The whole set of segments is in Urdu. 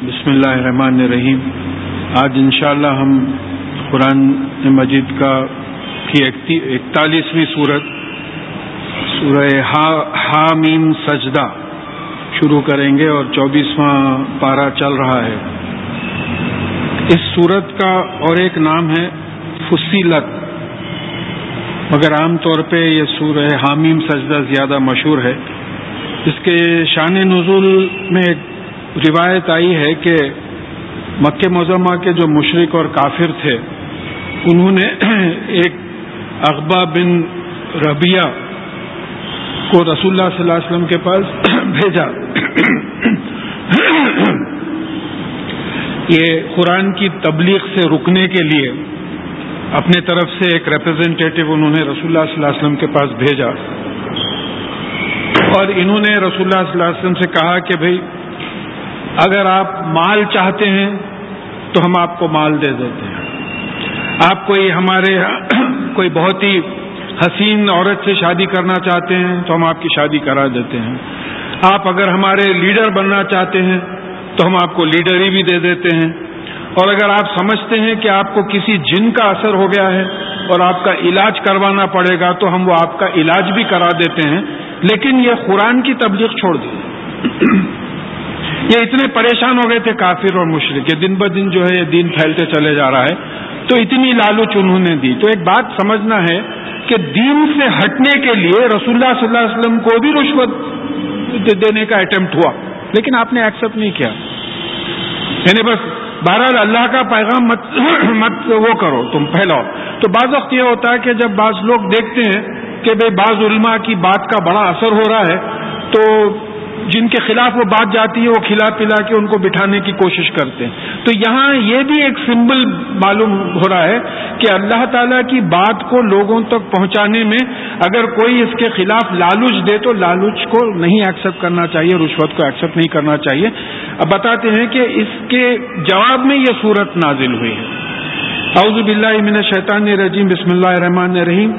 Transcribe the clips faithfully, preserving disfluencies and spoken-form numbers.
بسم اللہ الرحمن الرحیم. آج انشاءاللہ ہم قرآن مجید کا کی اکتالیسویں سورت سورہ حامیم سجدہ شروع کریں گے اور چوبیسواں پارہ چل رہا ہے. اس سورت کا اور ایک نام ہے فصیلت، مگر عام طور پہ یہ سورہ حامیم سجدہ زیادہ مشہور ہے. اس کے شان نزول میں ایک روایت آئی ہے کہ مکہ معظمہ کے جو مشرک اور کافر تھے انہوں نے ایک عقبہ بن ربیعہ کو رسول اللہ صلی اللہ علیہ وسلم کے پاس بھیجا. یہ قرآن کی تبلیغ سے رکنے کے لیے اپنے طرف سے ایک ریپرزینٹیٹو انہوں نے رسول اللہ صلی اللہ علیہ وسلم کے پاس بھیجا اور انہوں نے رسول اللہ صلی اللہ علیہ وسلم سے کہا کہ بھئی اگر آپ مال چاہتے ہیں تو ہم آپ کو مال دے دیتے ہیں. آپ کوئی ہمارے کوئی بہت ہی حسین عورت سے شادی کرنا چاہتے ہیں تو ہم آپ کی شادی کرا دیتے ہیں. آپ اگر ہمارے لیڈر بننا چاہتے ہیں تو ہم آپ کو لیڈر ہی بھی دے دیتے ہیں. اور اگر آپ سمجھتے ہیں کہ آپ کو کسی جن کا اثر ہو گیا ہے اور آپ کا علاج کروانا پڑے گا تو ہم وہ آپ کا علاج بھی کرا دیتے ہیں. لیکن یہ قرآن کی تبلیغ چھوڑ دی. یہ اتنے پریشان ہو گئے تھے کافر اور مشرک، دن بہ دن جو ہے یہ دین پھیلتے چلے جا رہا ہے، تو اتنی لالچ انہوں نے دی. تو ایک بات سمجھنا ہے کہ دین سے ہٹنے کے لیے رسول اللہ صلی اللہ علیہ وسلم کو بھی رشوت دینے کا اٹیمپٹ ہوا، لیکن آپ نے ایکسپٹ نہیں کیا. یعنی بس بہرحال اللہ کا پیغام مت مت وہ کرو، تم پھیلاؤ. تو بعض وقت یہ ہوتا ہے کہ جب بعض لوگ دیکھتے ہیں کہ بھئی بعض علماء کی بات کا بڑا اثر ہو رہا ہے تو جن کے خلاف وہ بات جاتی ہے وہ کھلا پلا کے ان کو بٹھانے کی کوشش کرتے ہیں. تو یہاں یہ بھی ایک سمبل معلوم ہو رہا ہے کہ اللہ تعالیٰ کی بات کو لوگوں تک پہنچانے میں اگر کوئی اس کے خلاف لالچ دے تو لالچ کو نہیں ایکسپٹ کرنا چاہیے، رشوت کو ایکسپٹ نہیں کرنا چاہیے. اب بتاتے ہیں کہ اس کے جواب میں یہ صورت نازل ہوئی ہے. اعوذ باللہ من الشیطان الرجیم، بسم اللہ الرحمن الرحیم.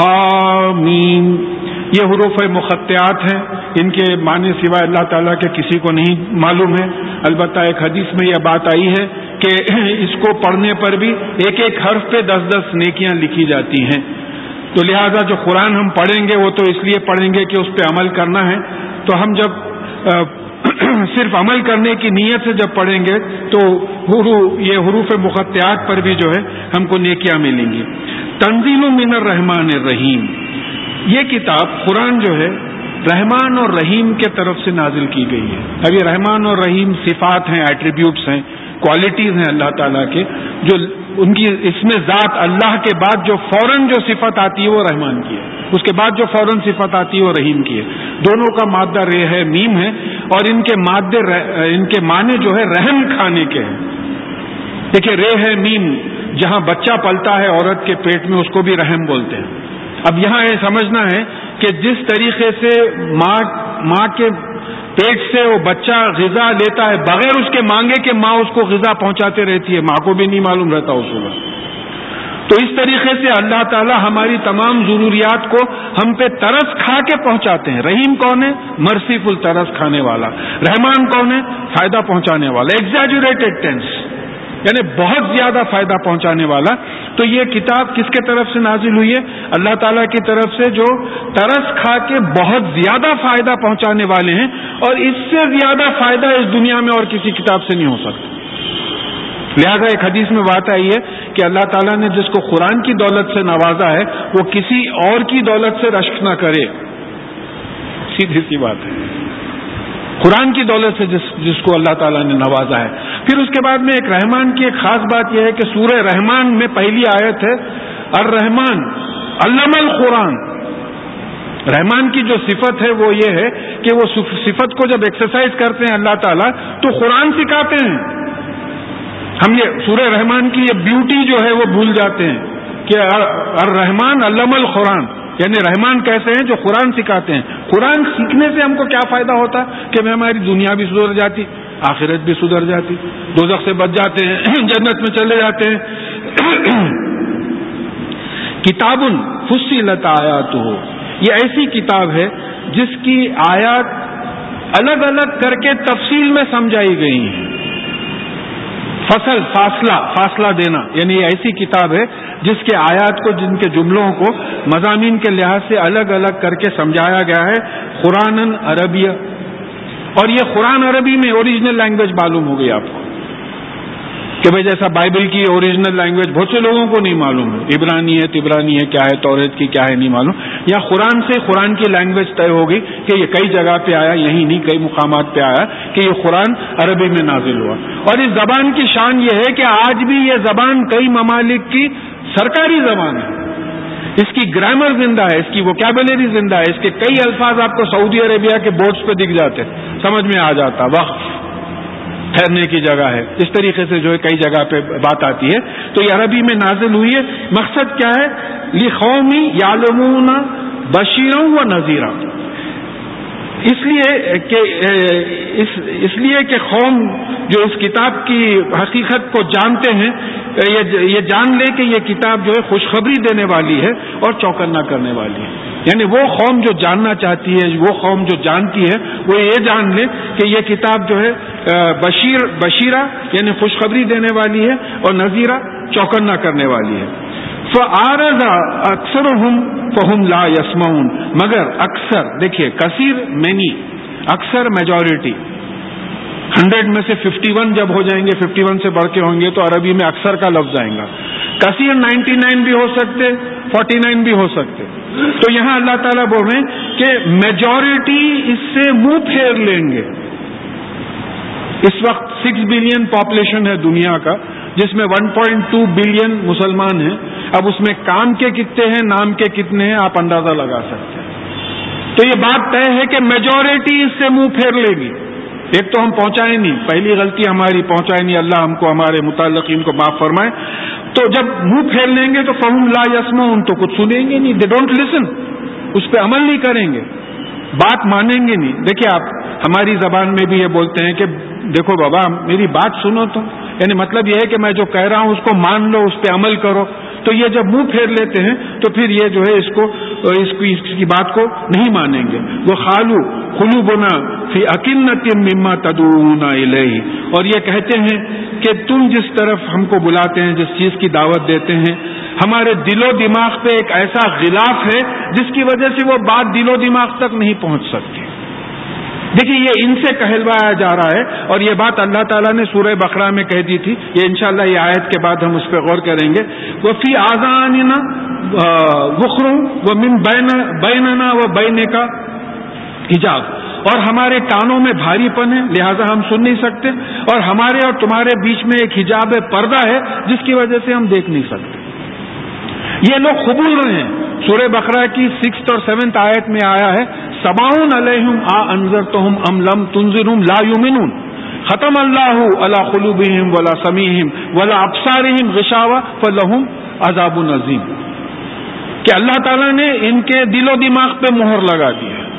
حامیم، یہ حروف مقطعات ہیں، ان کے معنی سوائے اللہ تعالیٰ کے کسی کو نہیں معلوم ہے. البتہ ایک حدیث میں یہ بات آئی ہے کہ اس کو پڑھنے پر بھی ایک ایک حرف پہ دس دس نیکیاں لکھی جاتی ہیں. تو لہذا جو قرآن ہم پڑھیں گے وہ تو اس لیے پڑھیں گے کہ اس پہ عمل کرنا ہے. تو ہم جب صرف عمل کرنے کی نیت سے جب پڑھیں گے تو یہ حروف مقطعات پر بھی جو ہے ہم کو نیکیاں ملیں گی. تنزیل من الرحمن الرحیم، یہ کتاب قرآن جو ہے رحمان اور رحیم کے طرف سے نازل کی گئی ہے. اب یہ رحمان اور رحیم صفات ہیں، ایٹریبیوٹس ہیں، کوالٹیز ہیں اللہ تعالیٰ کے، جو ان کی اس میں ذات اللہ کے بعد جو فوراً جو صفت آتی ہے وہ رحمان کی ہے، اس کے بعد جو فوراً صفت آتی ہے وہ رحیم کی ہے. دونوں کا مادہ رے ہے، میم ہے، اور ان کے مادے ان کے معنی جو ہے رحم کھانے کے ہیں. دیکھیے رے ہے میم، جہاں بچہ پلتا ہے عورت کے پیٹ میں اس کو بھی رحم بولتے ہیں. اب یہاں یہ سمجھنا ہے کہ جس طریقے سے ماں ماں کے پیٹ سے وہ بچہ غذا لیتا ہے بغیر اس کے مانگے کہ ماں اس کو غذا پہنچاتے رہتی ہے، ماں کو بھی نہیں معلوم رہتا اصول. تو اس طریقے سے اللہ تعالیٰ ہماری تمام ضروریات کو ہم پہ ترس کھا کے پہنچاتے ہیں. رحیم کون ہے؟ مرسیفل، ترس کھانے والا. رحمان کون ہے؟ فائدہ پہنچانے والا. ایگزیجریٹڈ ٹینس، یعنی بہت زیادہ فائدہ پہنچانے والا. تو یہ کتاب کس کے طرف سے نازل ہوئی ہے؟ اللہ تعالیٰ کی طرف سے، جو ترس کھا کے بہت زیادہ فائدہ پہنچانے والے ہیں، اور اس سے زیادہ فائدہ اس دنیا میں اور کسی کتاب سے نہیں ہو سکتا. لہذا ایک حدیث میں بات آئی ہے کہ اللہ تعالیٰ نے جس کو قرآن کی دولت سے نوازا ہے وہ کسی اور کی دولت سے رشک نہ کرے. سیدھی سی بات ہے، قرآن کی دولت سے جس جس کو اللہ تعالیٰ نے نوازا ہے. پھر اس کے بعد میں ایک رحمان کی ایک خاص بات یہ ہے کہ سورہ رحمان میں پہلی آیت ہے الرحمان علم القرآن. رحمان کی جو صفت ہے وہ یہ ہے کہ وہ صفت کو جب ایکسرسائز کرتے ہیں اللہ تعالیٰ تو قرآن سکھاتے ہیں. ہم یہ سورہ رحمان کی یہ بیوٹی جو ہے وہ بھول جاتے ہیں کہ الرحمان علم القرآن، یعنی رحمان کیسے ہیں؟ جو قرآن سکھاتے ہیں. قرآن سیکھنے سے ہم کو کیا فائدہ ہوتا کہ ہماری دنیا بھی سدھر جاتی، آخرت بھی سدھر جاتی، دوزخ سے بچ جاتے ہیں، جنت میں چلے جاتے ہیں. کتاب فصلت آیاتہ، یہ ایسی کتاب ہے جس کی آیات الگ الگ کر کے تفصیل میں سمجھائی گئی ہیں. فصل فاصلہ فاصلہ دینا، یعنی یہ ایسی کتاب ہے جس کے آیات کو، جن کے جملوں کو مضامین کے لحاظ سے الگ الگ کر کے سمجھایا گیا ہے، قرآن عربیہ. اور یہ قرآن عربی میں اوریجنل لینگویج معلوم ہو گئی آپ کو کہ بھائی جیسا بائبل کی اوریجنل لینگویج بہت سے لوگوں کو نہیں معلوم ہے، عبرانی ہے، تبرانی ہے، کیا ہے، توریت کی کیا ہے نہیں معلوم، یا قرآن سے قرآن کی لینگویج طے ہوگی کہ یہ کئی جگہ پہ آیا، یہی نہیں کئی مقامات پہ آیا کہ یہ قرآن عربی میں نازل ہوا. اور اس زبان کی شان یہ ہے کہ آج بھی یہ زبان کئی ممالک کی سرکاری زبان ہے. اس کی گرامر زندہ ہے، اس کی ووکیبلری زندہ ہے، اس کے کئی الفاظ آپ کو سعودی عربیہ کے بورڈز پہ دکھ جاتے، سمجھ میں آ جاتا. وقف ٹھہرنے کی جگہ ہے، اس طریقے سے جو ہے کئی جگہ پہ بات آتی ہے. تو یہ عربی میں نازل ہوئی ہے. مقصد کیا ہے؟ لِقَوْمٍ یعلمون بشیرا و نذیرا، اس لیے کہ اس اس لیے کہ قوم جو اس کتاب کی حقیقت کو جانتے ہیں، یہ جان لے کہ یہ کتاب جو ہے خوشخبری دینے والی ہے اور چوکنا کرنے والی ہے. یعنی وہ قوم جو جاننا چاہتی ہے، وہ قوم جو جانتی ہے، وہ یہ جان لے کہ یہ کتاب جو ہے بشیر بشیرہ یعنی خوشخبری دینے والی ہے، اور نذیرہ چوکنا کرنے والی ہے. فَأَعْرَضَ أَكْثَرُهُمْ فَهُمْ لَا يَسْمَعُونَ، مگر اکثر، دیکھیے کثیر مینی، اکثر میجورٹی، ہنڈریڈ میں سے ففٹی ون جب ہو جائیں گے، ففٹی ون سے بڑھ کے ہوں گے تو عربی میں اکثر کا لفظ آئے گا. کثیر نائنٹی نائن بھی ہو سکتے، فورٹی نائن بھی ہو سکتے. تو یہاں اللہ تعالیٰ بول رہے ہیں کہ میجورٹی اس سے منہ پھیر لیں گے. اس وقت سکس بلین پاپولیشن ہے دنیا کا، جس میں ون پوائنٹ ٹو بلین مسلمان ہیں. اب اس میں کام کے کتنے ہیں، نام کے کتنے ہیں، آپ اندازہ لگا سکتے ہیں. تو یہ بات طے ہے کہ میجورٹی اس سے منہ پھیر لے گی. ایک تو ہم پہنچائے نہیں، پہلی غلطی ہماری پہنچائے نہیں، اللہ ہم کو ہمارے متعلقین کو معاف فرمائے. تو جب منہ پھیر لیں گے تو فہم لا یسمعون، تو کچھ سنیں گے نہیں، دے ڈونٹ لسن، اس پہ عمل نہیں کریں گے، بات مانیں گے نہیں. دیکھیے آپ ہماری زبان میں بھی یہ بولتے ہیں کہ دیکھو بابا میری بات سنو تو، یعنی مطلب یہ ہے کہ میں جو کہہ رہا ہوں اس کو مان لو، اس پہ عمل کرو. تو یہ جب منہ پھیر لیتے ہیں تو پھر یہ جو ہے اس کو اس کی, اس کی بات کو نہیں مانیں گے. وہ خالو قلوبنا فی اکنۃ مما تدعون الیہ، اور یہ کہتے ہیں کہ تم جس طرف ہم کو بلاتے ہیں، جس چیز کی دعوت دیتے ہیں، ہمارے دل و دماغ پہ ایک ایسا غلاف ہے جس کی وجہ سے وہ بات دل و دماغ تک نہیں پہنچ سکتی. دیکھیے یہ ان سے کہلوایا جا رہا ہے، اور یہ بات اللہ تعالیٰ نے سورہ بقرہ میں کہہ دی تھی. یہ انشاءاللہ یہ آیت کے بعد ہم اس پہ غور کریں گے. وفی آذاننا وقر ومن بیننا و بینک حجاب، اور ہمارے کانوں میں بھاری پن ہے لہذا ہم سن نہیں سکتے، اور ہمارے اور تمہارے بیچ میں ایک حجاب پردہ ہے جس کی وجہ سے ہم دیکھ نہیں سکتے. یہ لوگ قبول رہے ہیں. سورہ بقرہ کی سکس اور سیونتھ آیت میں آیا ہے سواء علیہم آ انذرتہم ام لم تنذرہم لا یؤمنون ختم اللہ علی قلوبہم ولا سمیعہم ولا ابصارہم غشاوہ فلہم عذاب عظیم، کہ اللہ تعالیٰ نے ان کے دل و دماغ پہ مہر لگا دی ہے،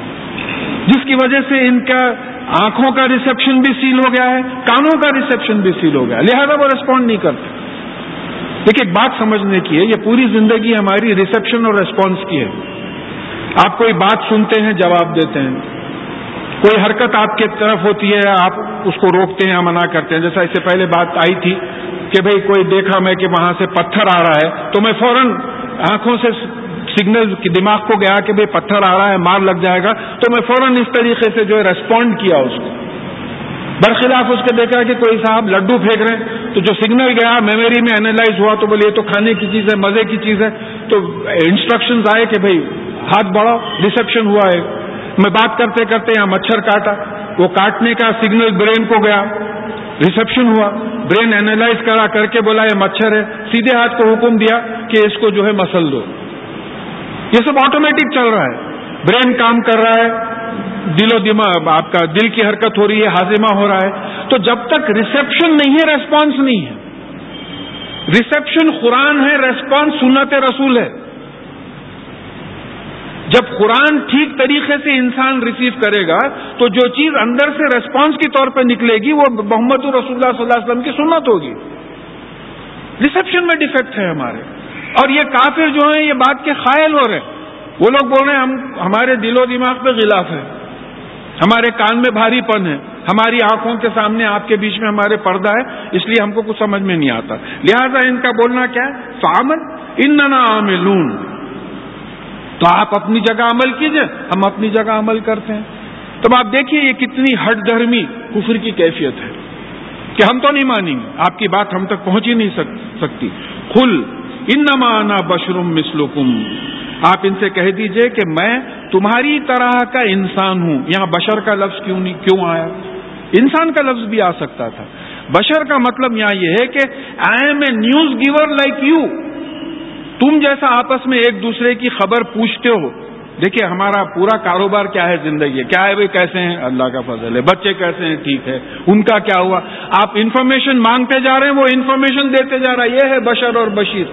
جس کی وجہ سے ان کا آنکھوں کا ریسپشن بھی سیل ہو گیا ہے، کانوں کا ریسپشن بھی سیل ہو گیا، لہذا وہ ریسپونڈ نہیں کرتے. دیکھیے ایک بات سمجھنے کی ہے، یہ پوری زندگی ہماری ریسپشن اور ریسپانس کی ہے. آپ کوئی بات سنتے ہیں، جواب دیتے ہیں، کوئی حرکت آپ کی طرف ہوتی ہے، آپ اس کو روکتے ہیں یا منع کرتے ہیں. جیسا اس سے پہلے بات آئی تھی کہ بھئی کوئی دیکھا میں کہ وہاں سے پتھر آ رہا ہے تو میں فوراً آنکھوں سے سگنل دماغ کو گیا کہ بھئی پتھر آ رہا ہے، مار لگ جائے گا، تو میں فوراً اس طریقے سے جو ہے ریسپونڈ کیا اس کو. برخلاف اس کے دیکھا کہ کوئی صاحب لڈو پھینک رہے ہیں تو جو سگنل گیا میموری میں اینالائز ہوا تو بولے یہ تو کھانے کی چیز ہے، مزے کی چیز ہے، تو انسٹرکشنز آئے کہ بھئی ہاتھ بڑھاؤ، ریسپشن ہوا ہے. میں بات کرتے کرتے یہاں مچھر کاٹا، وہ کاٹنے کا سگنل برین کو گیا، ریسپشن ہوا، برین اینالائز کرا کر کے بولا یہ مچھر ہے، سیدھے ہاتھ کو حکم دیا کہ اس کو جو ہے مسل دو. یہ سب آٹومیٹک چل رہا ہے، برین کام کر رہا ہے، دل و دماغ آپ کا دل کی حرکت ہو رہی ہے، ہاضمہ ہو رہا ہے. تو جب تک ریسپشن نہیں ہے ریسپانس نہیں ہے. ریسپشن قرآن ہے، ریسپانس سنت رسول ہے. جب قرآن ٹھیک طریقے سے انسان ریسیو کرے گا تو جو چیز اندر سے ریسپانس کے طور پہ نکلے گی وہ محمد رسول اللہ صلی اللہ علیہ وسلم کی سنت ہوگی. ریسپشن میں ڈیفیکٹ ہے ہمارے، اور یہ کافر جو ہیں یہ بات کے قائل ہو رہے ہیں. وہ لوگ بول رہے ہیں ہم ہمارے دل و دماغ پہ غلاف ہے، ہمارے کان میں بھاری پن ہے، ہماری آنکھوں کے سامنے آپ کے بیچ میں ہمارے پردہ ہے، اس لیے ہم کو کچھ سمجھ میں نہیں آتا، لہذا ان کا بولنا کیا ہے، فعمل اننا عاملون، تو آپ اپنی جگہ عمل کیجئے، ہم اپنی جگہ عمل کرتے ہیں۔ تو آپ دیکھیے یہ کتنی ہٹ دھرمی کفر کی کیفیت ہے کہ ہم تو نہیں مانیں گے، آپ کی بات ہم تک پہنچ ہی نہیں سکتی۔ قل انما انا بشر مثلکم، آپ ان سے کہہ دیجئے کہ میں تمہاری طرح کا انسان ہوں۔ یہاں بشر کا لفظ کیوں نہیں کیوں آیا؟ انسان کا لفظ بھی آ سکتا تھا۔ بشر کا مطلب یہاں یہ ہے کہ I am a news giver like you, تم جیسا آپس میں ایک دوسرے کی خبر پوچھتے ہو۔ دیکھیے ہمارا پورا کاروبار کیا ہے، زندگی ہے، کیا ہے بھائی، کیسے ہیں، اللہ کا فضل ہے، بچے کیسے ہیں، ٹھیک ہے، ان کا کیا ہوا، آپ انفارمیشن مانگتے جا رہے ہیں، وہ انفارمیشن دیتے جا رہا ہے، یہ ہے بشر اور بشیر۔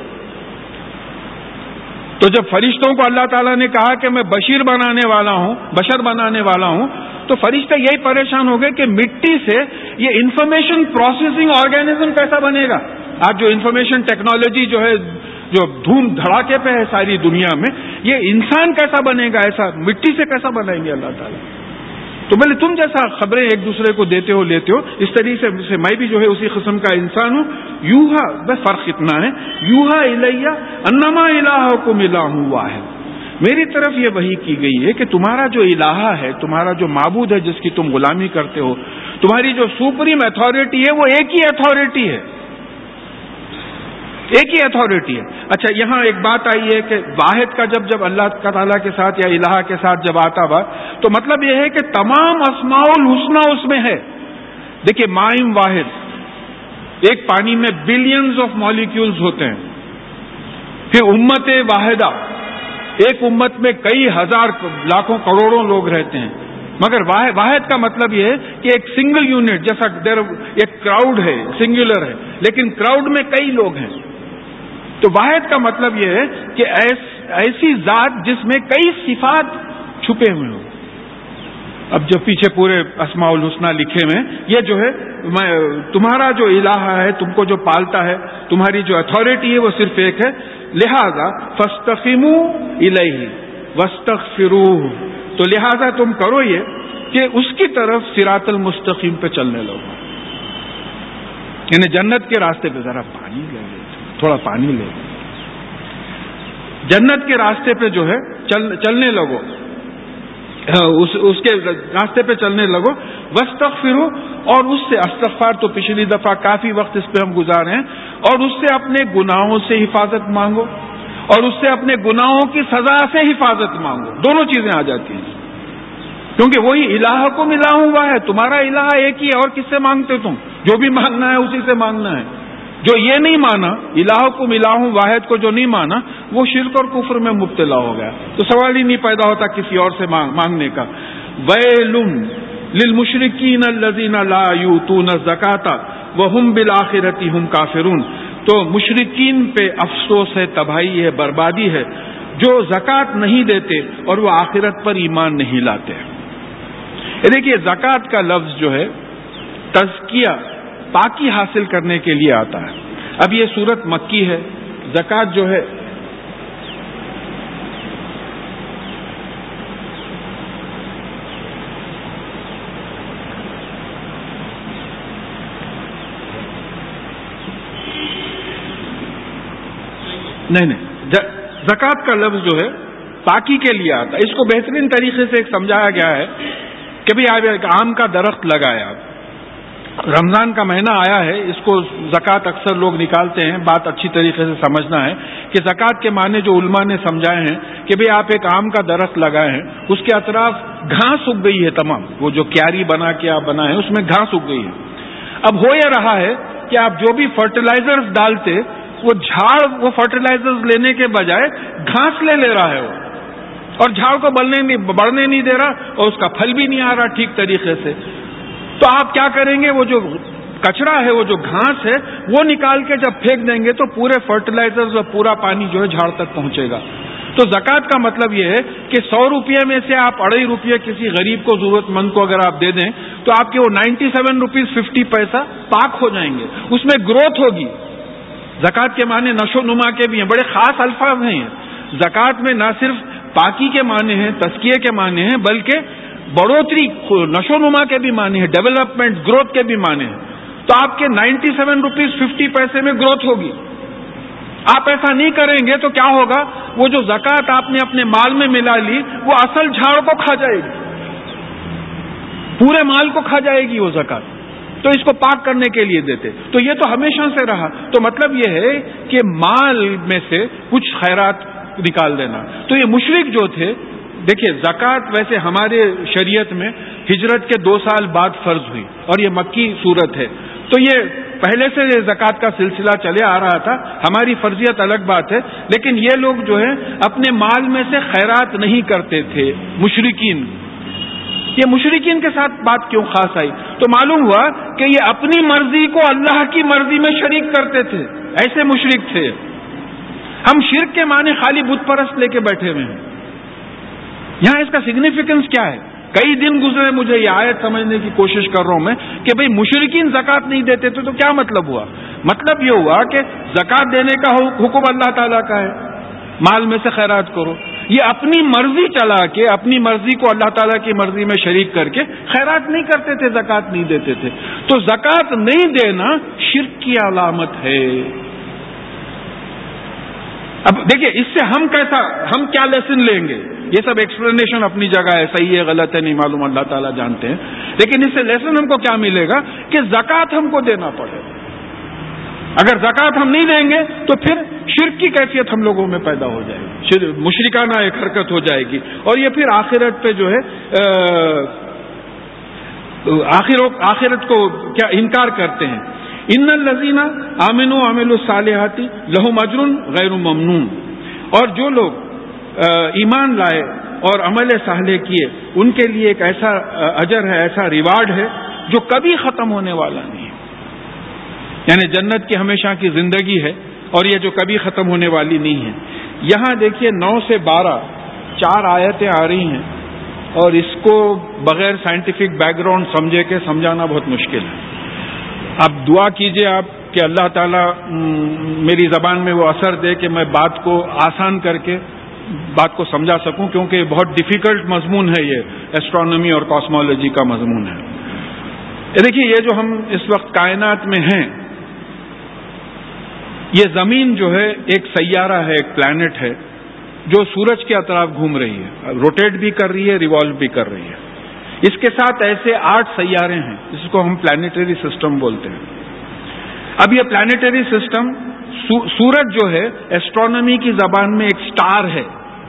تو جب فرشتوں کو اللہ تعالیٰ نے کہا کہ میں بشیر بنانے والا ہوں، بشر بنانے والا ہوں، تو فرشتے یہی پریشان ہو گئے کہ مٹی سے یہ انفارمیشن پروسیسنگ آرگینزم کیسا بنے گا۔ آج جو انفارمیشن ٹیکنالوجی جو ہے، جو دھوم دھڑاکے پہ ہے ساری دنیا میں، یہ انسان کیسا بنے گا، ایسا مٹی سے کیسا بنائیں گے اللہ تعالیٰ؟ تو بھلے تم جیسا خبریں ایک دوسرے کو دیتے ہو لیتے ہو، اس طریقے سے میں بھی جو ہے اسی قسم کا انسان ہوں۔ یوہا، بس فرق اتنا ہے، یوہا الیہ انما الہکم الہ واحد، میری طرف یہ وحی کی گئی ہے کہ تمہارا جو الہ ہے، تمہارا جو معبود ہے جس کی تم غلامی کرتے ہو، تمہاری جو سپریم اتھارٹی ہے، وہ ایک ہی اتھارٹی ہے، ایک ہی اتھارٹی ہے۔ اچھا یہاں ایک بات آئی ہے کہ واحد کا جب جب اللہ تعالیٰ کے ساتھ یا الہ کے ساتھ جب آتا ہوا، تو مطلب یہ ہے کہ تمام اسماء الحسنی اس میں ہے۔ دیکھیے مائم واحد، ایک پانی میں بلینز آف مالیکیولز ہوتے ہیں، پھر امت واحدہ، ایک امت میں کئی ہزار لاکھوں کروڑوں لوگ رہتے ہیں، مگر واحد کا مطلب یہ ہے کہ ایک سنگل یونٹ، جیسا ایک کراؤڈ ہے، سنگولر ہے، لیکن کراؤڈ میں کئی لوگ ہیں۔ تو واحد کا مطلب یہ ہے کہ ایس ایسی ذات جس میں کئی صفات چھپے ہوئے ہوں۔ اب جو پیچھے پورے اسماء الحسنی لکھے ہوئے ہیں، یہ جو ہے تمہارا جو الہ ہے، تم کو جو پالتا ہے، تمہاری جو اتھارٹی ہے وہ صرف ایک ہے، لہذا فاستقیموا الیہ واستغفروہ، تو لہذا تم کرو یہ کہ اس کی طرف صراط المستقیم پہ چلنے لگو، یعنی جنت کے راستے پہ۔ ذرا پانی لے لے، تھوڑا پانی لے، جنت کے راستے پہ جو ہے چل, چلنے لگو، اس, اس کے راستے پہ چلنے لگو، واستغفروا، اور اس سے استغفار تو پچھلی دفعہ کافی وقت اس پہ ہم گزارے ہیں، اور اس سے اپنے گناہوں سے حفاظت مانگو، اور اس سے اپنے گناہوں کی سزا سے حفاظت مانگو، دونوں چیزیں آ جاتی ہیں، کیونکہ وہی الہکم الہ واحد ہے، تمہارا الہ ایک ہی ہے، اور کس سے مانگتے تم؟ جو بھی مانگنا ہے اسی سے مانگنا ہے۔ جو یہ نہیں مانا الہکم الہ واحد کو، جو نہیں مانا، وہ شرک اور کفر میں مبتلا ہو گیا، تو سوال ہی نہیں پیدا ہوتا کسی اور سے مانگنے کا۔ ویل للمشرکین الذین لا یؤتون الزکاۃ وہم بالآخرۃ ہم کافرون، تو مشرکین پہ افسوس ہے، تباہی ہے، بربادی ہے، جو زکوٰۃ نہیں دیتے اور وہ آخرت پر ایمان نہیں لاتے۔ دیکھیے زکوٰۃ کا لفظ جو ہے تزکیہ، پاکی حاصل کرنے کے لیے آتا ہے۔ اب یہ سورت مکی ہے، زکوٰۃ جو ہے نہیں نہیں زکوٰۃ کا لفظ جو ہے پاکی کے لیے آتا ہے۔ اس کو بہترین طریقے سے ایک سمجھایا گیا ہے کہ بھئی آپ ایک آم کا درخت لگایا، رمضان کا مہینہ آیا ہے، اس کو زکوٰۃ اکثر لوگ نکالتے ہیں، بات اچھی طریقے سے سمجھنا ہے کہ زکوٰۃ کے معنی جو علماء نے سمجھائے ہیں کہ بھئی آپ ایک آم کا درخت لگائے ہیں، اس کے اطراف گھاس اگ گئی ہے، تمام وہ جو کیاری بنا کے آپ بنائے ہیں اس میں گھاس اگ گئی ہے۔ اب ہو یہ رہا ہے کہ آپ جو بھی فرٹیلائزرز ڈالتے، وہ جھاڑ وہ فرٹیلائزرز لینے کے بجائے گھاس لے لے رہا ہے وہ، اور جھاڑ کو بڑھنے نہیں بڑھنے نہیں دے رہا، اور اس کا پھل بھی نہیں آ رہا ٹھیک طریقے سے۔ تو آپ کیا کریں گے، وہ جو کچرا ہے، وہ جو گھاس ہے، وہ نکال کے جب پھینک دیں گے تو پورے فرٹیلائزرز اور پورا پانی جو ہے جھاڑ تک پہنچے گا۔ تو زکوٰۃ کا مطلب یہ ہے کہ سو روپئے میں سے آپ اڑھائی روپئے کسی غریب کو، ضرورت مند کو اگر آپ دے دیں تو آپ کے وہ نائنٹی سیون روپیز ففٹی پیسہ پاک ہو جائیں گے، اس میں گروتھ ہوگی۔ زکوٰۃ کے معنی نشو نما کے بھی ہیں، بڑے خاص الفاظ ہیں۔ زکوٰۃ میں نہ صرف پاکی کے معنی ہیں، تزکیے کے معنی ہیں، بلکہ بڑھوتری نشو نما کے بھی معنی ہے، ڈیولپمنٹ گروتھ کے بھی معنی ہے، تو آپ کے نائنٹی سیون روپیز ففٹی پیسے میں گروتھ ہوگی. آپ ایسا نہیں کریں گے تو کیا ہوگا، وہ جو زکوٰۃ آپ نے اپنے مال میں ملا لی وہ اصل جھاڑ کو کھا جائے گی، پورے مال کو کھا جائے گی وہ زکوٰۃ. تو اس کو پاک کرنے کے لیے دیتے. تو یہ تو ہمیشہ سے رہا. تو مطلب یہ ہے کہ مال میں سے کچھ خیرات نکال دینا. تو یہ مشرک جو تھے، دیکھیے زکوٰۃ ویسے ہمارے شریعت میں ہجرت کے دو سال بعد فرض ہوئی اور یہ مکی صورت ہے، تو یہ پہلے سے زکوٰۃ کا سلسلہ چلے آ رہا تھا. ہماری فرضیت الگ بات ہے، لیکن یہ لوگ جو ہے اپنے مال میں سے خیرات نہیں کرتے تھے. مشرکین، یہ مشرکین کے ساتھ بات کیوں خاص آئی؟ تو معلوم ہوا کہ یہ اپنی مرضی کو اللہ کی مرضی میں شریک کرتے تھے. ایسے مشرک تھے. ہم شرک کے معنی خالی بت پرست لے کے بیٹھے ہوئے ہیں. یہاں اس کا سگنیفیکنس کیا ہے؟ کئی دن گزرے مجھے یہ آیت سمجھنے کی کوشش کر رہا ہوں میں کہ بھئی مشرکین زکوٰۃ نہیں دیتے تھے تو کیا مطلب ہوا؟ مطلب یہ ہوا کہ زکوٰۃ دینے کا حکم اللہ تعالیٰ کا ہے، مال میں سے خیرات کرو. یہ اپنی مرضی چلا کے اپنی مرضی کو اللہ تعالیٰ کی مرضی میں شریک کر کے خیرات نہیں کرتے تھے، زکوٰۃ نہیں دیتے تھے. تو زکوٰۃ نہیں دینا شرک کی علامت ہے. اب دیکھیے اس سے ہم کیسا ہم کیا لیسن لیں گے؟ یہ سب ایکسپلینیشن اپنی جگہ ہے، صحیح ہے غلط ہے نہیں معلوم، اللہ تعالیٰ جانتے ہیں. لیکن اس سے لیسن ہم کو کیا ملے گا کہ زکوٰۃ ہم کو دینا پڑے گا. اگر زکوٰۃ ہم نہیں دیں گے تو پھر شرک کی کیفیت ہم لوگوں میں پیدا ہو جائے گی، مشرکانہ ایک حرکت ہو جائے گی، اور یہ پھر آخرت پہ جو ہے آخرت کو کیا انکار کرتے ہیں. ان الذین آمنوا وعملوا الصالحات لہم اجر غیر ممنون. اور جو لوگ ایمان لائے اور عمل صالح کیے ان کے لیے ایک ایسا اجر ہے، ایسا ریوارڈ ہے جو کبھی ختم ہونے والا نہیں ہے. یعنی جنت کی ہمیشہ کی زندگی ہے اور یہ جو کبھی ختم ہونے والی نہیں ہے. یہاں دیکھیے نو سے بارہ چار آیتیں آ رہی ہیں اور اس کو بغیر سائنٹیفک بیک گراؤنڈ سمجھے کے سمجھانا بہت مشکل ہے. آپ دعا کیجئے آپ کہ اللہ تعالیٰ میری زبان میں وہ اثر دے کہ میں بات کو آسان کر کے بات کو سمجھا سکوں، کیونکہ یہ بہت ڈیفیکلٹ مضمون ہے، یہ ایسٹرونومی اور کاسمولوجی کا مضمون ہے. دیکھیے یہ جو ہم اس وقت کائنات میں ہیں، یہ زمین جو ہے ایک سیارہ ہے، ایک پلانٹ ہے جو سورج کے اطراف گھوم رہی ہے، روٹیٹ بھی کر رہی ہے، ریوالو بھی کر رہی ہے. اس کے ساتھ ایسے آٹھ سیارے ہیں جس کو ہم پلانیٹری سسٹم بولتے ہیں. اب یہ پلانیٹری سسٹم، سورج جو ہے ایسٹرونومی کی زبان میں ایک سٹار ہے،